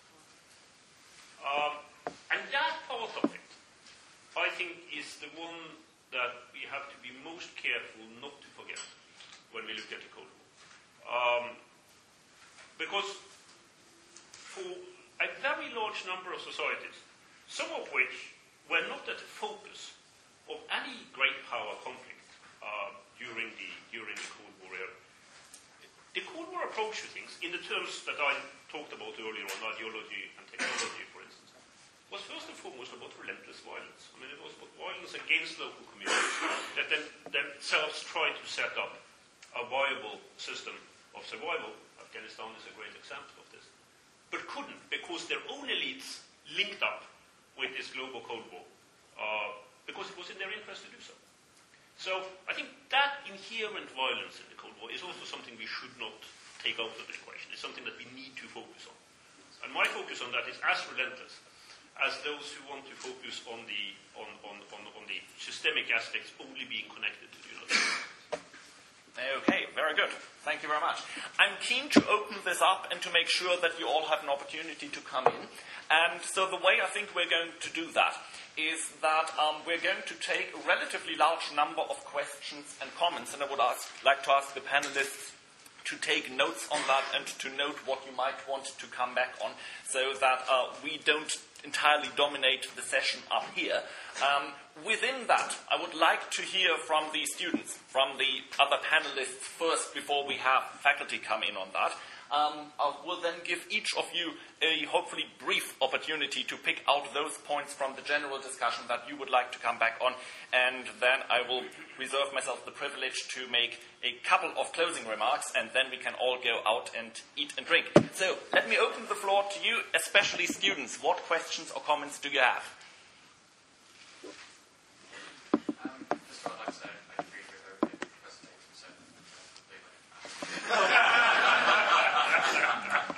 And that part of it, I think, is the one that we have to be most careful not to forget when we look at the Cold War. Because for a very large number of societies, some of which were not at the focus of any great power conflict during the Cold War era, the Cold War approach to things, in the terms that I talked about earlier on, ideology and technology, for instance, was first and foremost about relentless violence. I mean, it was about violence against local communities that themselves tried to set up a viable system of survival. Afghanistan is a great example of this. But couldn't, because their own elites linked up with this global Cold War, because it was in their interest to do so. So I think that inherent violence in the Cold War is also something we should not take out of the equation. It's something that we need to focus on. And my focus on that is as relentless as those who want to focus on the systemic aspects only being connected to the United States. Okay, very good. Thank you very much. I'm keen to open this up and to make sure that you all have an opportunity to come in. And so the way I think we're going to do that is that we're going to take a relatively large number of questions and comments, and I would like to ask the panelists to take notes on that and to note what you might want to come back on, so that we don't entirely dominate the session up here. Within that, I would like to hear from the students, from the other panelists first, before we have faculty come in on that. I will then give each of you a hopefully brief opportunity to pick out those points from the general discussion that you would like to come back on, and then I will reserve myself the privilege to make a couple of closing remarks, and then we can all go out and eat and drink. So, let me open the floor to you, especially students. What questions or comments do you have? First of all, I'd like to say I agree with everything the presentation said.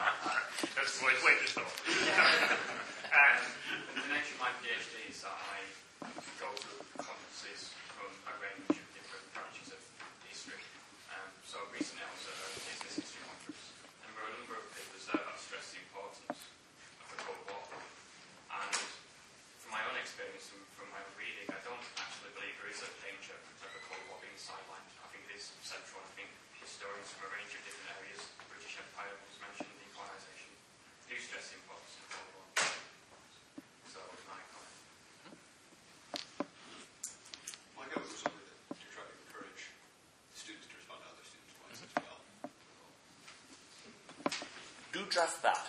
just that.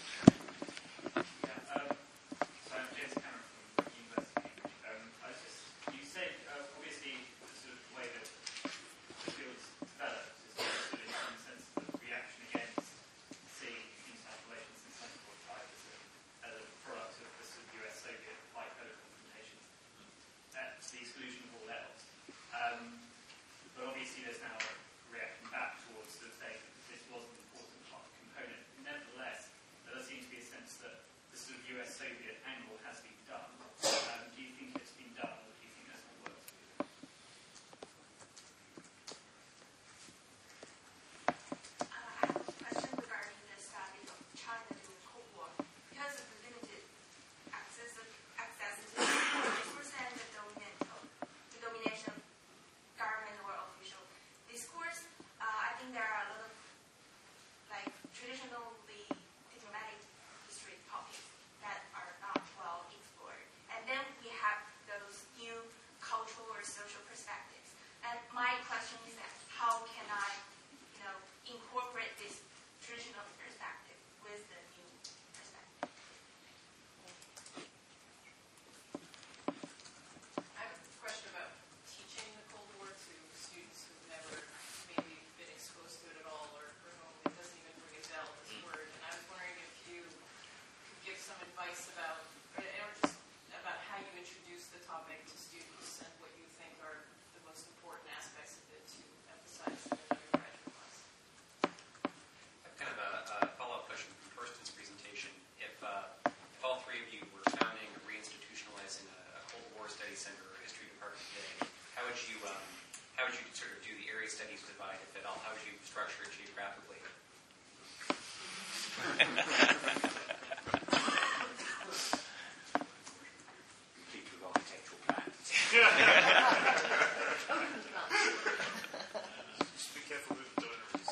So I'm James Cameron from University of Cambridge. You said, obviously, the sort of way that the field's developed is sort of in some sense the reaction against seeing international relations and Central Tide as a product of the sort of US-Soviet bipolar confrontation at the exclusion of all else. But obviously there's now a reaction back towards sort of saying that this was an important component. Nevertheless, there does seem to be a sense that the sort of US-Soviet angle has been done. Do you think it's been done, or do you think there's more work to do? I have a question regarding the study of China during the Cold War. Because of the limited access to discourse and the domination of government or official discourse, I think there are a lot of traditionally diplomatic history topics that are not well explored. And then we have those new cultural or social perspectives. And my question is that how can I, incorporate this traditional perspective with the new perspective? I have a question about teaching the Cold War to students who've never maybe been exposed to it at all, or it doesn't even ring a bell, this word. And I was wondering if you could give some advice about, or just about how you introduce the topic to students and what you think are the most important aspects of it to emphasize in the undergraduate class. Kind of a follow-up question from Torsten's presentation. If all three of you were founding or reinstitutionalizing a Cold War Study Center or history department today, how would you sort of do the area studies divide, if at all? How would you structure it geographically? Complete with architectural plans. Just be careful with the donors.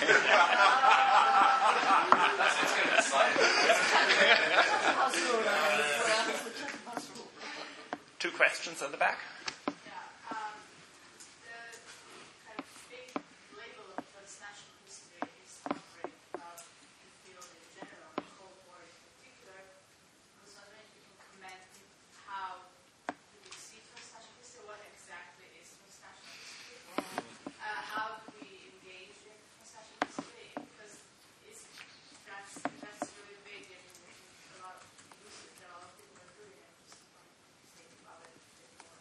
That's going to be slide. Two questions in the back. The kind of big label of transnational history is covering the field in general, the Cold War in particular. I was wondering if you can comment how you see transnational history, what exactly is transnational history, how do we engage in transnational history, because that's really big and a lot of uses that a lot of people are doing, and just want to think about it a bit more.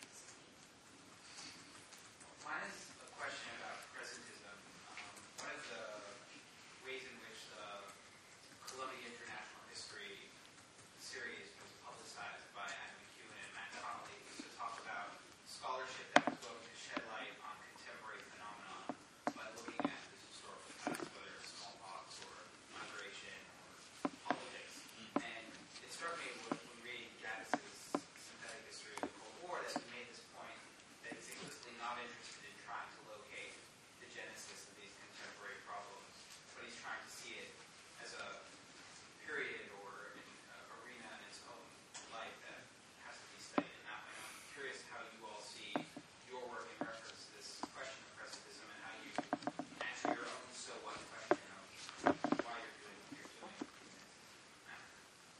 Mine is a question about presentism. One of the ways in which the Columbia International History series was publicized by Adam McEwen and Matt Connolly was to talk about scholarship that was going to shed light on contemporary phenomena by looking at this historical past, whether it's smallpox or migration or politics. And it struck me when reading Gaddis's synthetic history of the Cold War that he made this point that he's explicitly not interested in trying to locate the genesis of these contemporary problems, but he's trying to see it as a period or an arena in its own life that has to be studied in that way. I'm curious how you all see your work in reference to this question of presentism and how you answer your own so what question of why you're doing what you're doing in this matter.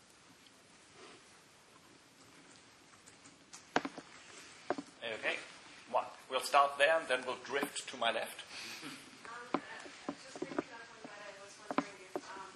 Okay. One. We'll start there and then we'll drift to my left. Just picking up on that, I was wondering if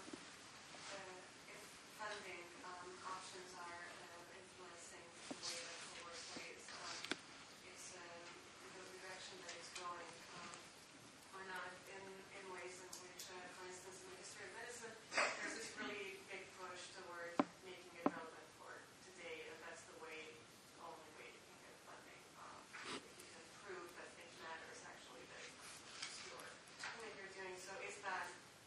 funding options are influencing the way that Cold War studies is the direction that it's going, or not, in ways in which, for instance, in the history of medicine, there's this really big push toward making it relevant for today, and that's the only way you can get funding. If you can prove that it matters, actually, that your technique you're doing. So is that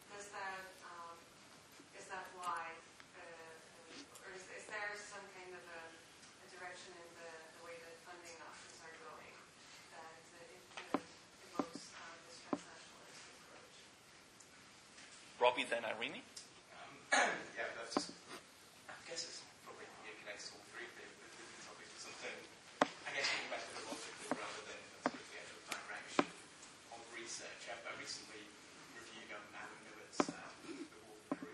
why, or is there some kind of a direction in the way that funding options are going that it evokes this transnationalist approach? Robbie, then Irene. Yeah, that's just, I guess it's probably connects all three of the topics to something, I guess, thinking back to the logically rather than sort of the actual direction of research. I recently reviewed Alan Miller's The War for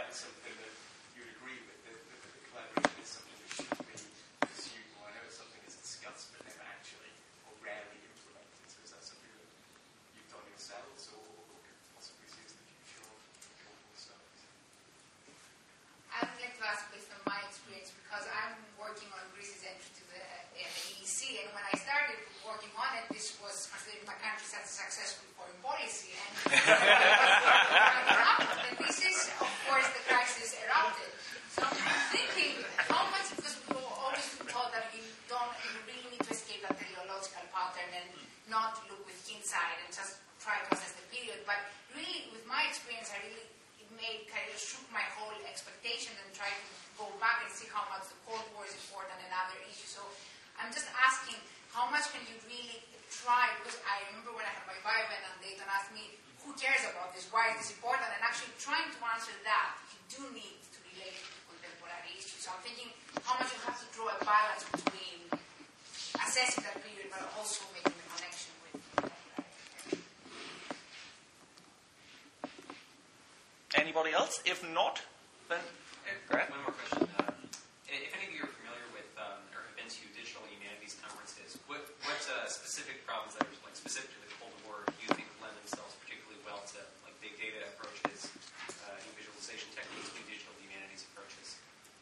that is something that you would agree with, that the collaboration is something that should be pursued more. I know it's something that's discussed but never actually or rarely implemented. So is that something that you've done yourselves or could possibly see as the future of Cold War studies? I would like to ask based on my experience, because I'm working on Greece's entry to the EEC, and when I started working on it, this was considered my country's successful foreign policy. And this is, of course, the crisis erupted. So I'm thinking, how much, because we've always been taught that you really need to escape that teleological pattern and not look with hindsight and just try to assess the period. But really, with my experience, it kind of shook my whole expectation and tried to go back and see how much the Cold War is important and other issues. So I'm just asking, how much can you really try? Because I remember when I had my Viva and Dayton asked me, who cares about this? Why is this important? And actually trying to answer that, you do need to relate it to contemporary issues. So I'm thinking how much you have to draw a balance between assessing that period but also making the connection with contemporary. Anybody else? If not, then go ahead. One more question. If any of you are familiar with or have been to digital humanities conferences, what specific problems that are like specific to the Cold War do you think lend themselves particularly well to like big data approaches, new visualization techniques, new digital humanities approaches?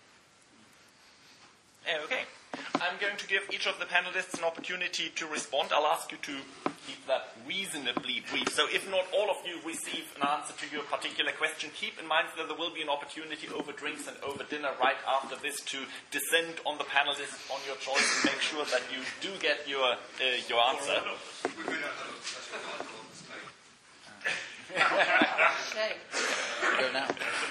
Okay. I'm going to give each of the panelists an opportunity to respond. I'll ask you to keep that reasonably brief. So if not all of you receive an answer to your particular question, keep in mind that there will be an opportunity over drinks and over dinner right after this to descend on the panelists on your choice and make sure that you do get your answer. Shame. Go now.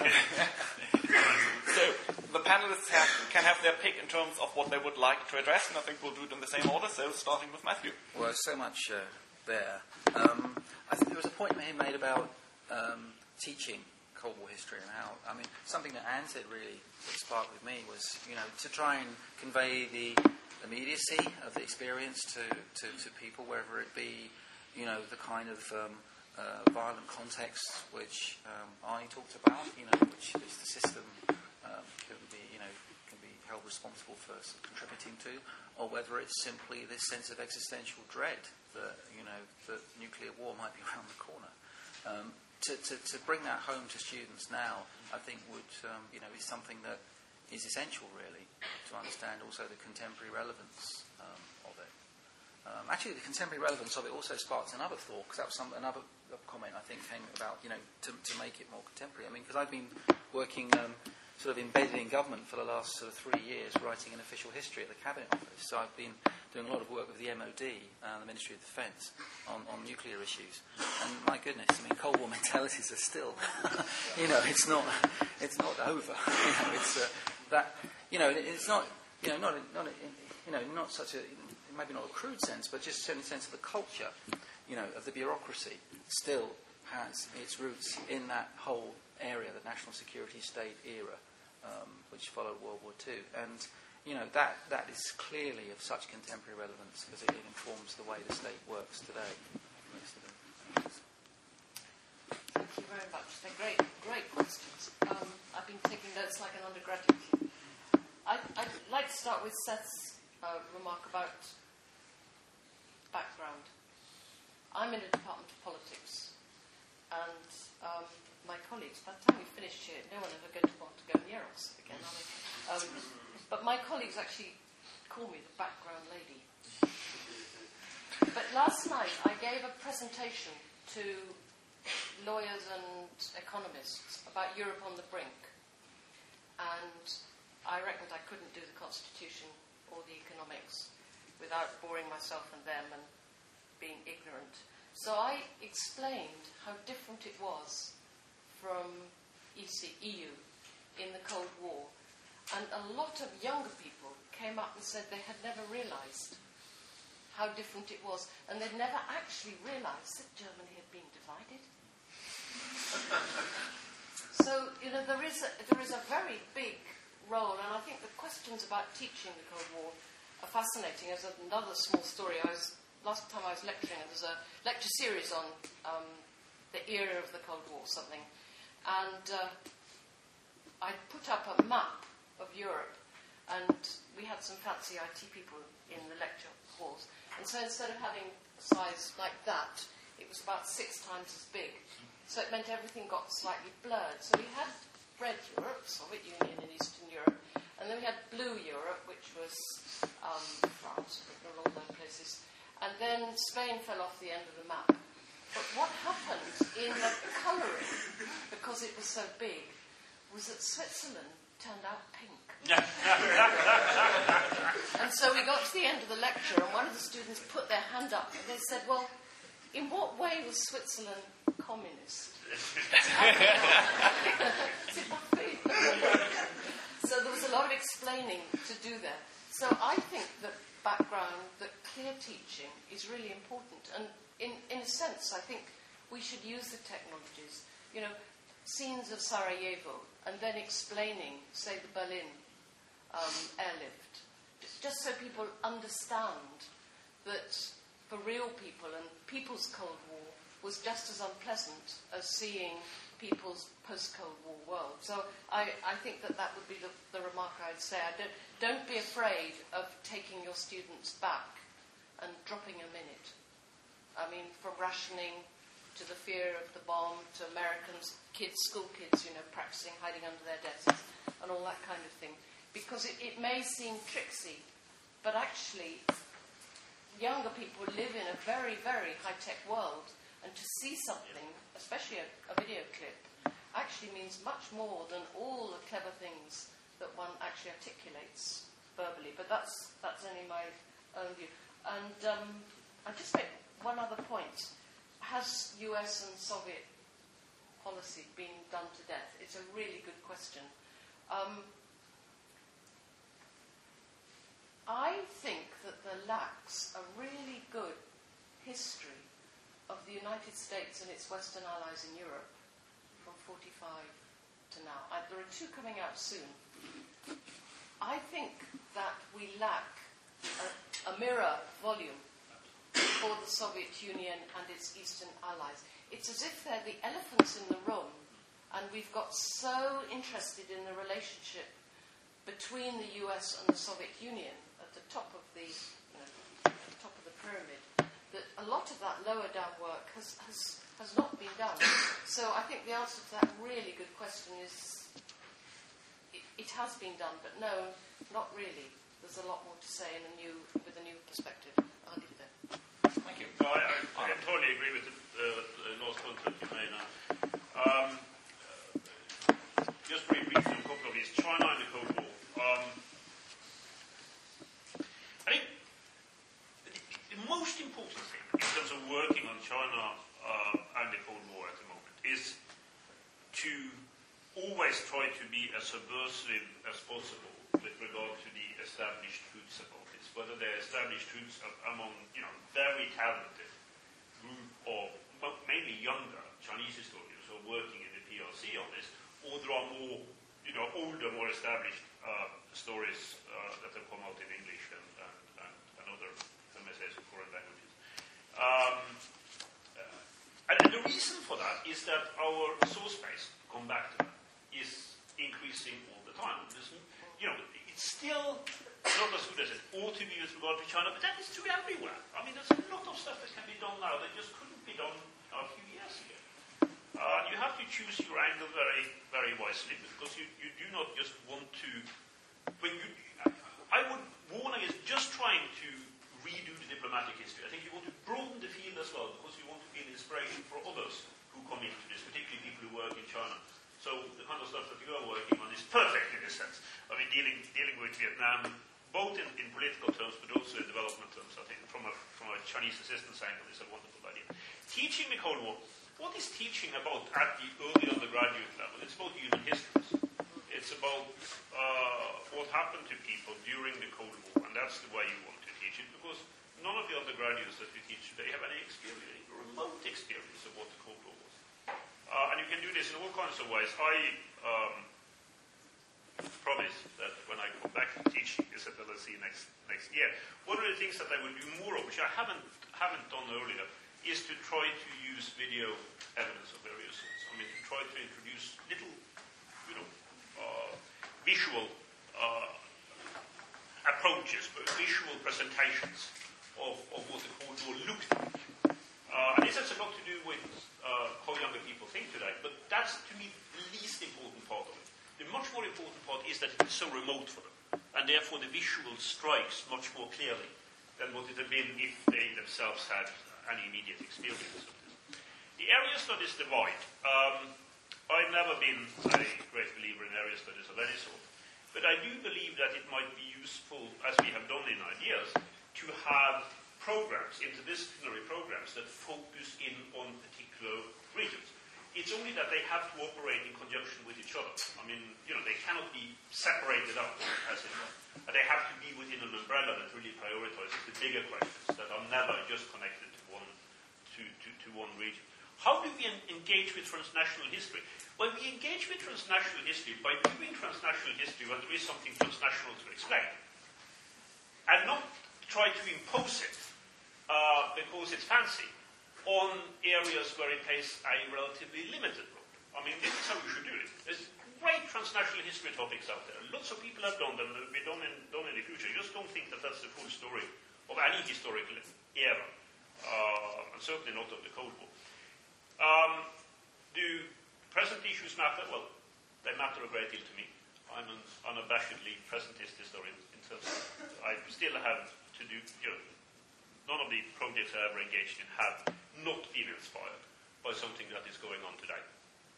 So the panelists can have their pick in terms of what they would like to address, and I think we'll do it in the same order, so starting with Matthew. Well, so much there. I think there was a point made about teaching Cold War history and how, I mean, something that Anne said really sparked with me was, to try and convey the immediacy of the experience to people, wherever it be, the kind of violent context which Arnie talked about, which is the system can be held responsible for contributing to, or whether it's simply this sense of existential dread that that nuclear war might be around the corner. To bring that home to students now, I think would is something that is essential really to understand also the contemporary relevance of it. Actually, the contemporary relevance of it also sparked another thought, because that was another comment I think came about, to make it more contemporary. I mean, because I've been working sort of embedded in government for the last sort of 3 years, writing an official history at the Cabinet Office. So I've been doing a lot of work with the MOD and the Ministry of Defence on nuclear issues. And my goodness, I mean, Cold War mentalities are still, it's not over. It's that, it's not, not such a, maybe not a crude sense, but just in the sense of the culture, of the bureaucracy still has its roots in that whole area, the national security state era, which followed World War II. And, that is clearly of such contemporary relevance because it informs the way the state works today. Thank you very much. They're great questions. I've been taking notes like an undergraduate. I'd like to start with Seth's remark about background. I'm in a department of politics, and my colleagues, by the time we finished here, no one ever going to want to go near us again, are they? But my colleagues actually call me the background lady. But last night I gave a presentation to lawyers and economists about Europe on the brink, and I reckoned I couldn't do the Constitution or the economics without boring myself and them and being ignorant. So I explained how different it was from EU in the Cold War. And a lot of younger people came up and said they had never realised how different it was. And they'd never actually realised that Germany had been divided. So, there is a very big role. And I think the questions about teaching the Cold War are fascinating. There's another small story. Last time I was lecturing, there was a lecture series on the era of the Cold War, something. And map of Europe, and we had some fancy IT people in the lecture halls. And so instead of having a size like that, it was about 6 times as big. So it meant everything got slightly blurred. So we had red Europe, Soviet Union and Eastern Europe, and then we had blue Europe, which was France, all those places. And then Spain fell off the end of the map. But what happened in the colouring, because it was so big, was that Switzerland turned out pink. And so we got to the end of the lecture, and one of the students put their hand up, and they said, well, in what way was Switzerland communist? So there was a lot of explaining to do there. So I think that background, that clear teaching is really important. And in a sense, I think we should use the technologies. You know, scenes of Sarajevo, and then explaining, say, the Berlin airlift, just so people understand that for real people and people's Cold War was just as unpleasant as seeing people's post-Cold War world. So I think that would be the remark I'd say. Don't be afraid of taking your students back and dropping a minute. I mean, from rationing to the fear of the bomb, to Americans, school kids, practicing hiding under their desks and all that kind of thing. Because it may seem tricksy, but actually younger people live in a very, very high-tech world, and to see something, especially a video clip, actually means much more than all the clever things that one actually articulates verbally. But that's only my own view. And I'll just make one other point. Has US and Soviet policy been done to death? It's a really good question. I think that there lacks a really good history of the United States and its Western allies in Europe from 45 to now. There are 2 coming out soon. I think that we lack a mirror volume for the Soviet Union and its Eastern allies. It's as if they're the elephants in the room, and we've got so interested in the relationship between the US and the Soviet Union at the top of the top of the pyramid, that a lot of that lower down work has not been done. So I think the answer to that really good question is it has been done, but no, not really. There's a lot more to say with a new perspective. I'll leave it there. Thank you. No, I totally agree with the last point that you made now. Just very briefly on a couple of these. China and the Cold War. I think the most important thing in terms of working on China and the Cold War at the moment is to always try to be as subversive as possible with regard to the established truths about this, whether they're established truths among, very talented group of mainly younger Chinese historians who are working in the PRC on this, or there are more, older, more established stories that have come out in English and other MSAs of foreign languages. And the reason for that is that our source base, to come back to that, is increasing all the time. It's still not as good as it ought to be with regard to China, but that is true everywhere. I mean, there's a lot of stuff that can be done now that just couldn't be done a few years ago. You have to choose your angle very, very wisely, because you do not just want to... I would warn against just trying to redo the diplomatic history. I think you want to broaden the field as well, because you want to be an inspiration for others who come into this, particularly people who work in China. So the kind of stuff that you are working on is perfect in this sense. I mean, dealing with Vietnam, both in political terms, but also in development terms, I think from a Chinese assistance angle is a wonderful idea. Teaching the Cold War. What is teaching about at the early undergraduate level? It's about human histories. It's about what happened to people during the Cold War, and that's the way you want to teach it, because none of the undergraduates that we teach today have any experience, any remote experience of what the Cold War was. And you can do this in all kinds of ways. I promise that when I go back to teach Isabella C next year, one of the things that I will do more of, which I haven't done earlier, is to try to use video evidence of various sorts. I mean, to try to introduce little, visual visual approaches, visual presentations of what the Cold War looked like. And this has a lot to do with how younger people think today, but that's, to me, the least important part of it. The much more important part is that it is so remote for them, and therefore the visual strikes much more clearly than what it had been if they themselves had any immediate experience of this. The area studies divide. I've never been a great believer in area studies of any sort, but I do believe that it might be useful, as we have done in ideas, to have programs, interdisciplinary programs, that focus in on particular regions. It's only that they have to operate in conjunction with each other. I mean, they cannot be separated out, as it were. And they have to be within an umbrella that really prioritizes the bigger questions that are never just connected to one region. How do we engage with transnational history? Well, we engage with transnational history by viewing transnational history when there is something transnational to explain, and not try to impose it because it's fancy on areas where it plays a relatively limited role. I mean, this is how we should do it. There's great transnational history topics out there. Lots of people have done them, and will be done in the future. You just don't think that that's the full story of any historical era, and certainly not of the Cold War. Do present issues matter? Well, they matter a great deal to me. I'm an unabashedly presentist historian in terms of I still have to do, none of the projects I ever engaged in have not been inspired by something that is going on today.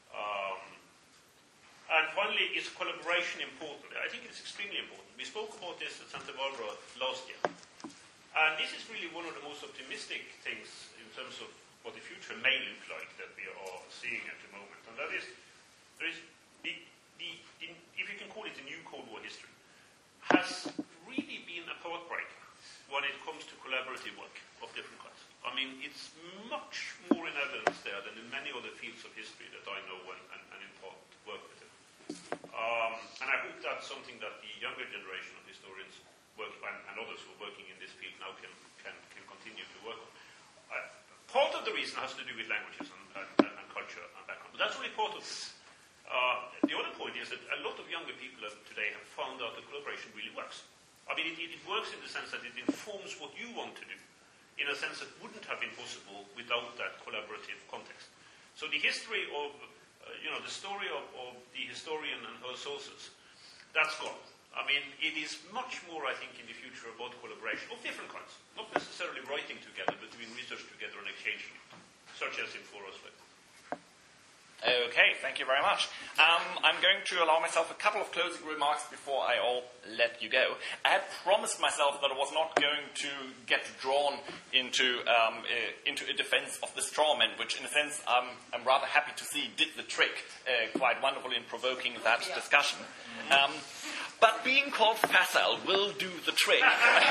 And finally, is collaboration important? I think it's extremely important. We spoke about this at Santa Barbara last year. And this is really one of the most optimistic things in terms of what the future may look like that we are seeing at the moment. And that is, there is if you can call it the new Cold War history, has really been a path breaker when it comes to collaborative work of different kinds. I mean, it's much more in evidence there than in many other fields of history that I know and in part work with it. And I hope that's something that the younger generation of historians work and others who are working in this field now can continue to work on. Part of the reason has to do with languages and culture and background, but that's only part of this. The other point is that a lot of younger people today have found out that collaboration really works. I mean, it works in the sense that it informs what you want to do, in a sense that wouldn't have been possible without that collaborative context. So the history of, the story of the historian and her sources, that's gone. I mean, it is much more, I think, in the future about collaboration of different kinds. Not necessarily writing together, but doing research together and exchanging it, such as in Forrest. Okay, thank you very much. I'm going to allow myself a couple of closing remarks before I all let you go. I had promised myself that I was not going to get drawn into a defense of the straw man, which in a sense I'm rather happy to see did the trick quite wonderfully in provoking that discussion. But being called facile will do the trick.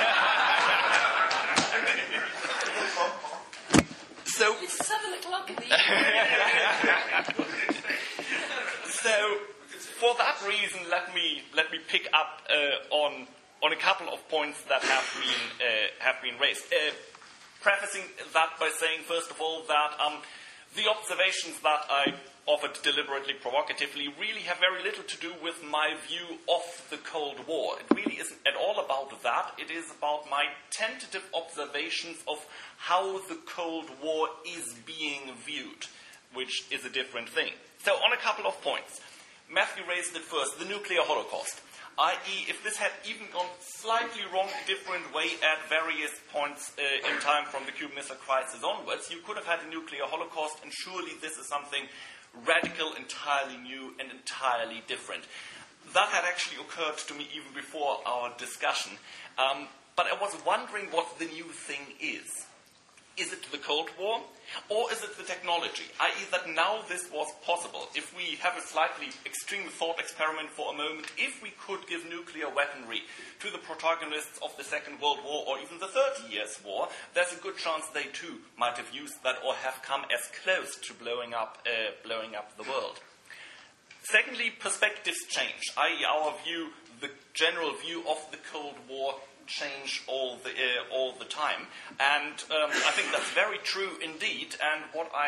So, it's 7 o'clock in the evening. So, for that reason, let me pick up on a couple of points that have been raised. Prefacing that by saying, first of all, that the observations that I offered deliberately provocatively really have very little to do with my view of the Cold War. It really isn't at all about that. It is about my tentative observations of how the Cold War is being viewed, which is a different thing. So on a couple of points. Matthew raised it first, the nuclear holocaust. I.e., if this had even gone slightly wrong a different way at various points in time from the Cuban Missile Crisis onwards, you could have had a nuclear holocaust, and surely this is something radical, entirely new, and entirely different. That had actually occurred to me even before our discussion. But I was wondering what the new thing is. Is it the Cold War? Or is it the technology? I.e. that now this was possible. If we have a slightly extreme thought experiment for a moment, if we could give nuclear weaponry to the protagonists of the Second World War or even the 30 Years' War, there's a good chance they too might have used that or have come as close to blowing up the world. Secondly, perspectives change, i.e. our view, the general view of the Cold War change all the time. And I think that's very true indeed. And what I am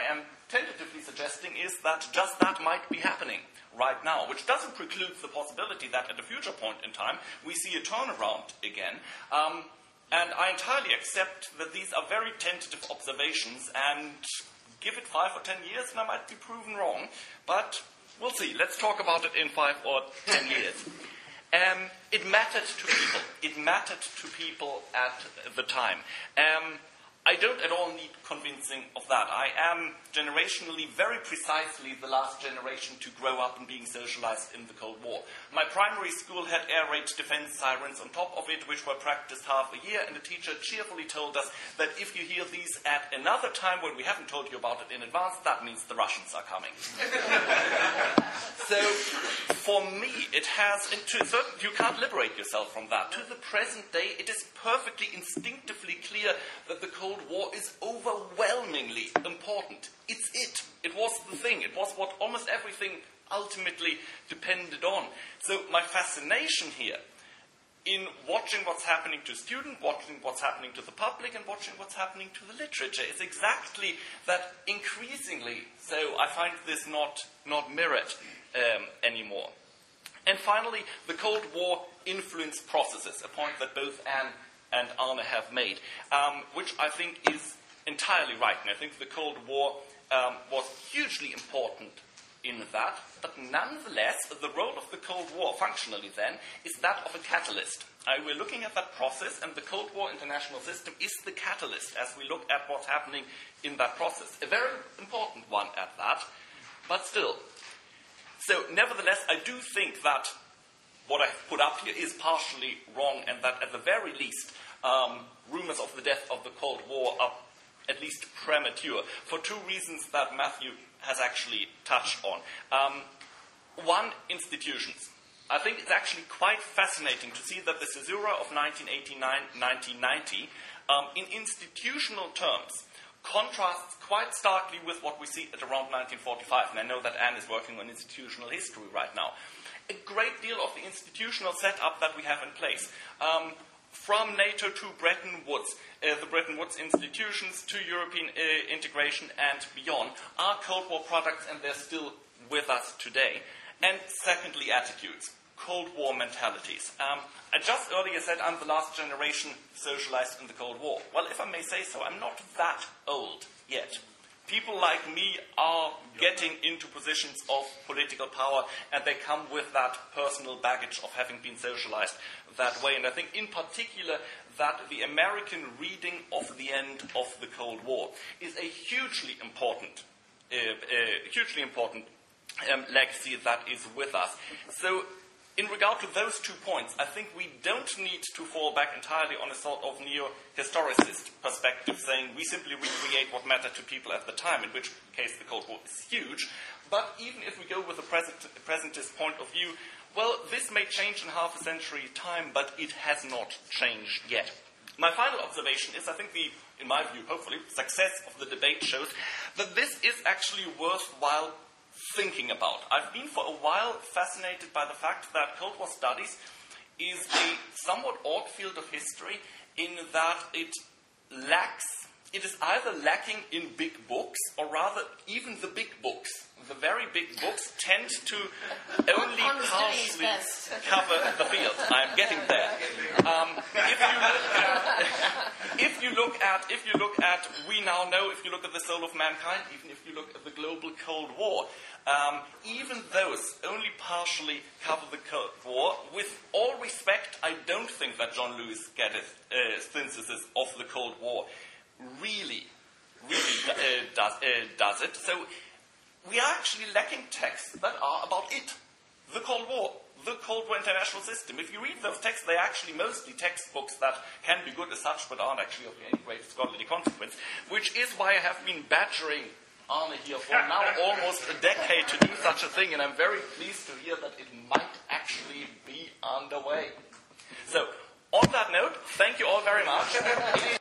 tentatively suggesting is that just that might be happening right now, which doesn't preclude the possibility that at a future point in time we see a turnaround again. And I entirely accept that these are very tentative observations, and give it 5 or 10 years and I might be proven wrong, but we'll see. Let's talk about it in 5 or 10 years. It mattered to people. It mattered to people at the time. I don't at all need convincing of that. I am generationally very precisely the last generation to grow up and being socialized in the Cold War. My primary school had air raid defense sirens on top of it, which were practiced half a year, and the teacher cheerfully told us that if you hear these at another time when we haven't told you about it in advance, that means the Russians are coming. So, for me, it has, you can't liberate yourself from that. To the present day, it is perfectly instinctively clear that the Cold War is overwhelmingly important. It's it. It was the thing. It was what almost everything ultimately depended on. So my fascination here in watching what's happening to students, watching what's happening to the public, and watching what's happening to the literature is exactly that increasingly. So I find this not mirrored anymore. And finally, the Cold War influence processes, a point that both Anne and Arne have made, which I think is entirely right. And I think the Cold War was hugely important in that, but nonetheless, the role of the Cold War, functionally then, is that of a catalyst. We're looking at that process, and the Cold War international system is the catalyst as we look at what's happening in that process. A very important one at that, but still. So, nevertheless, I do think that what I've put up here is partially wrong, and that at the very least, rumors of the death of the Cold War are at least premature, for 2 reasons that Matthew has actually touched on. One, institutions. I think it's actually quite fascinating to see that the caesura of 1989-1990, in institutional terms, contrasts quite starkly with what we see at around 1945, and I know that Anne is working on institutional history right now. A great deal of the institutional setup that we have in place, from NATO to Bretton Woods, the Bretton Woods institutions to European integration and beyond, are Cold War products, and they're still with us today. And secondly, attitudes, Cold War mentalities. I just earlier said I'm the last generation socialized in the Cold War. Well, if I may say so, I'm not that old yet. People like me are getting into positions of political power, and they come with that personal baggage of having been socialized that way. And I think in particular that the American reading of the end of the Cold War is a hugely important legacy that is with us. So in regard to those 2 points, I think we don't need to fall back entirely on a sort of neo-historicist perspective, saying we simply recreate what mattered to people at the time, in which case the Cold War is huge. But even if we go with a presentist point of view, well, this may change in half a century time, but it has not changed yet. My final observation is, I think in my view, hopefully, success of the debate shows that this is actually worthwhile thinking about. I've been for a while fascinated by the fact that Cold War studies is a somewhat odd field of history in that it is either lacking in big books, or rather even the big books. The very big books tend to only partially cover the field. I'm getting there. If you look at, we now know, if you look at the Soul of Mankind, even if you look at the Global Cold War, even those only partially cover the Cold War. With all respect, I don't think that John Lewis Geddes' synthesis of the Cold War really does it. So we are actually lacking texts that are about it. The Cold War, the Cold War international system. If you read those texts, they're actually mostly textbooks that can be good as such, but aren't actually of any great scholarly consequence, which is why I have been badgering Arne here for now almost a decade to do such a thing, and I'm very pleased to hear that it might actually be underway. So, on that note, thank you all very much.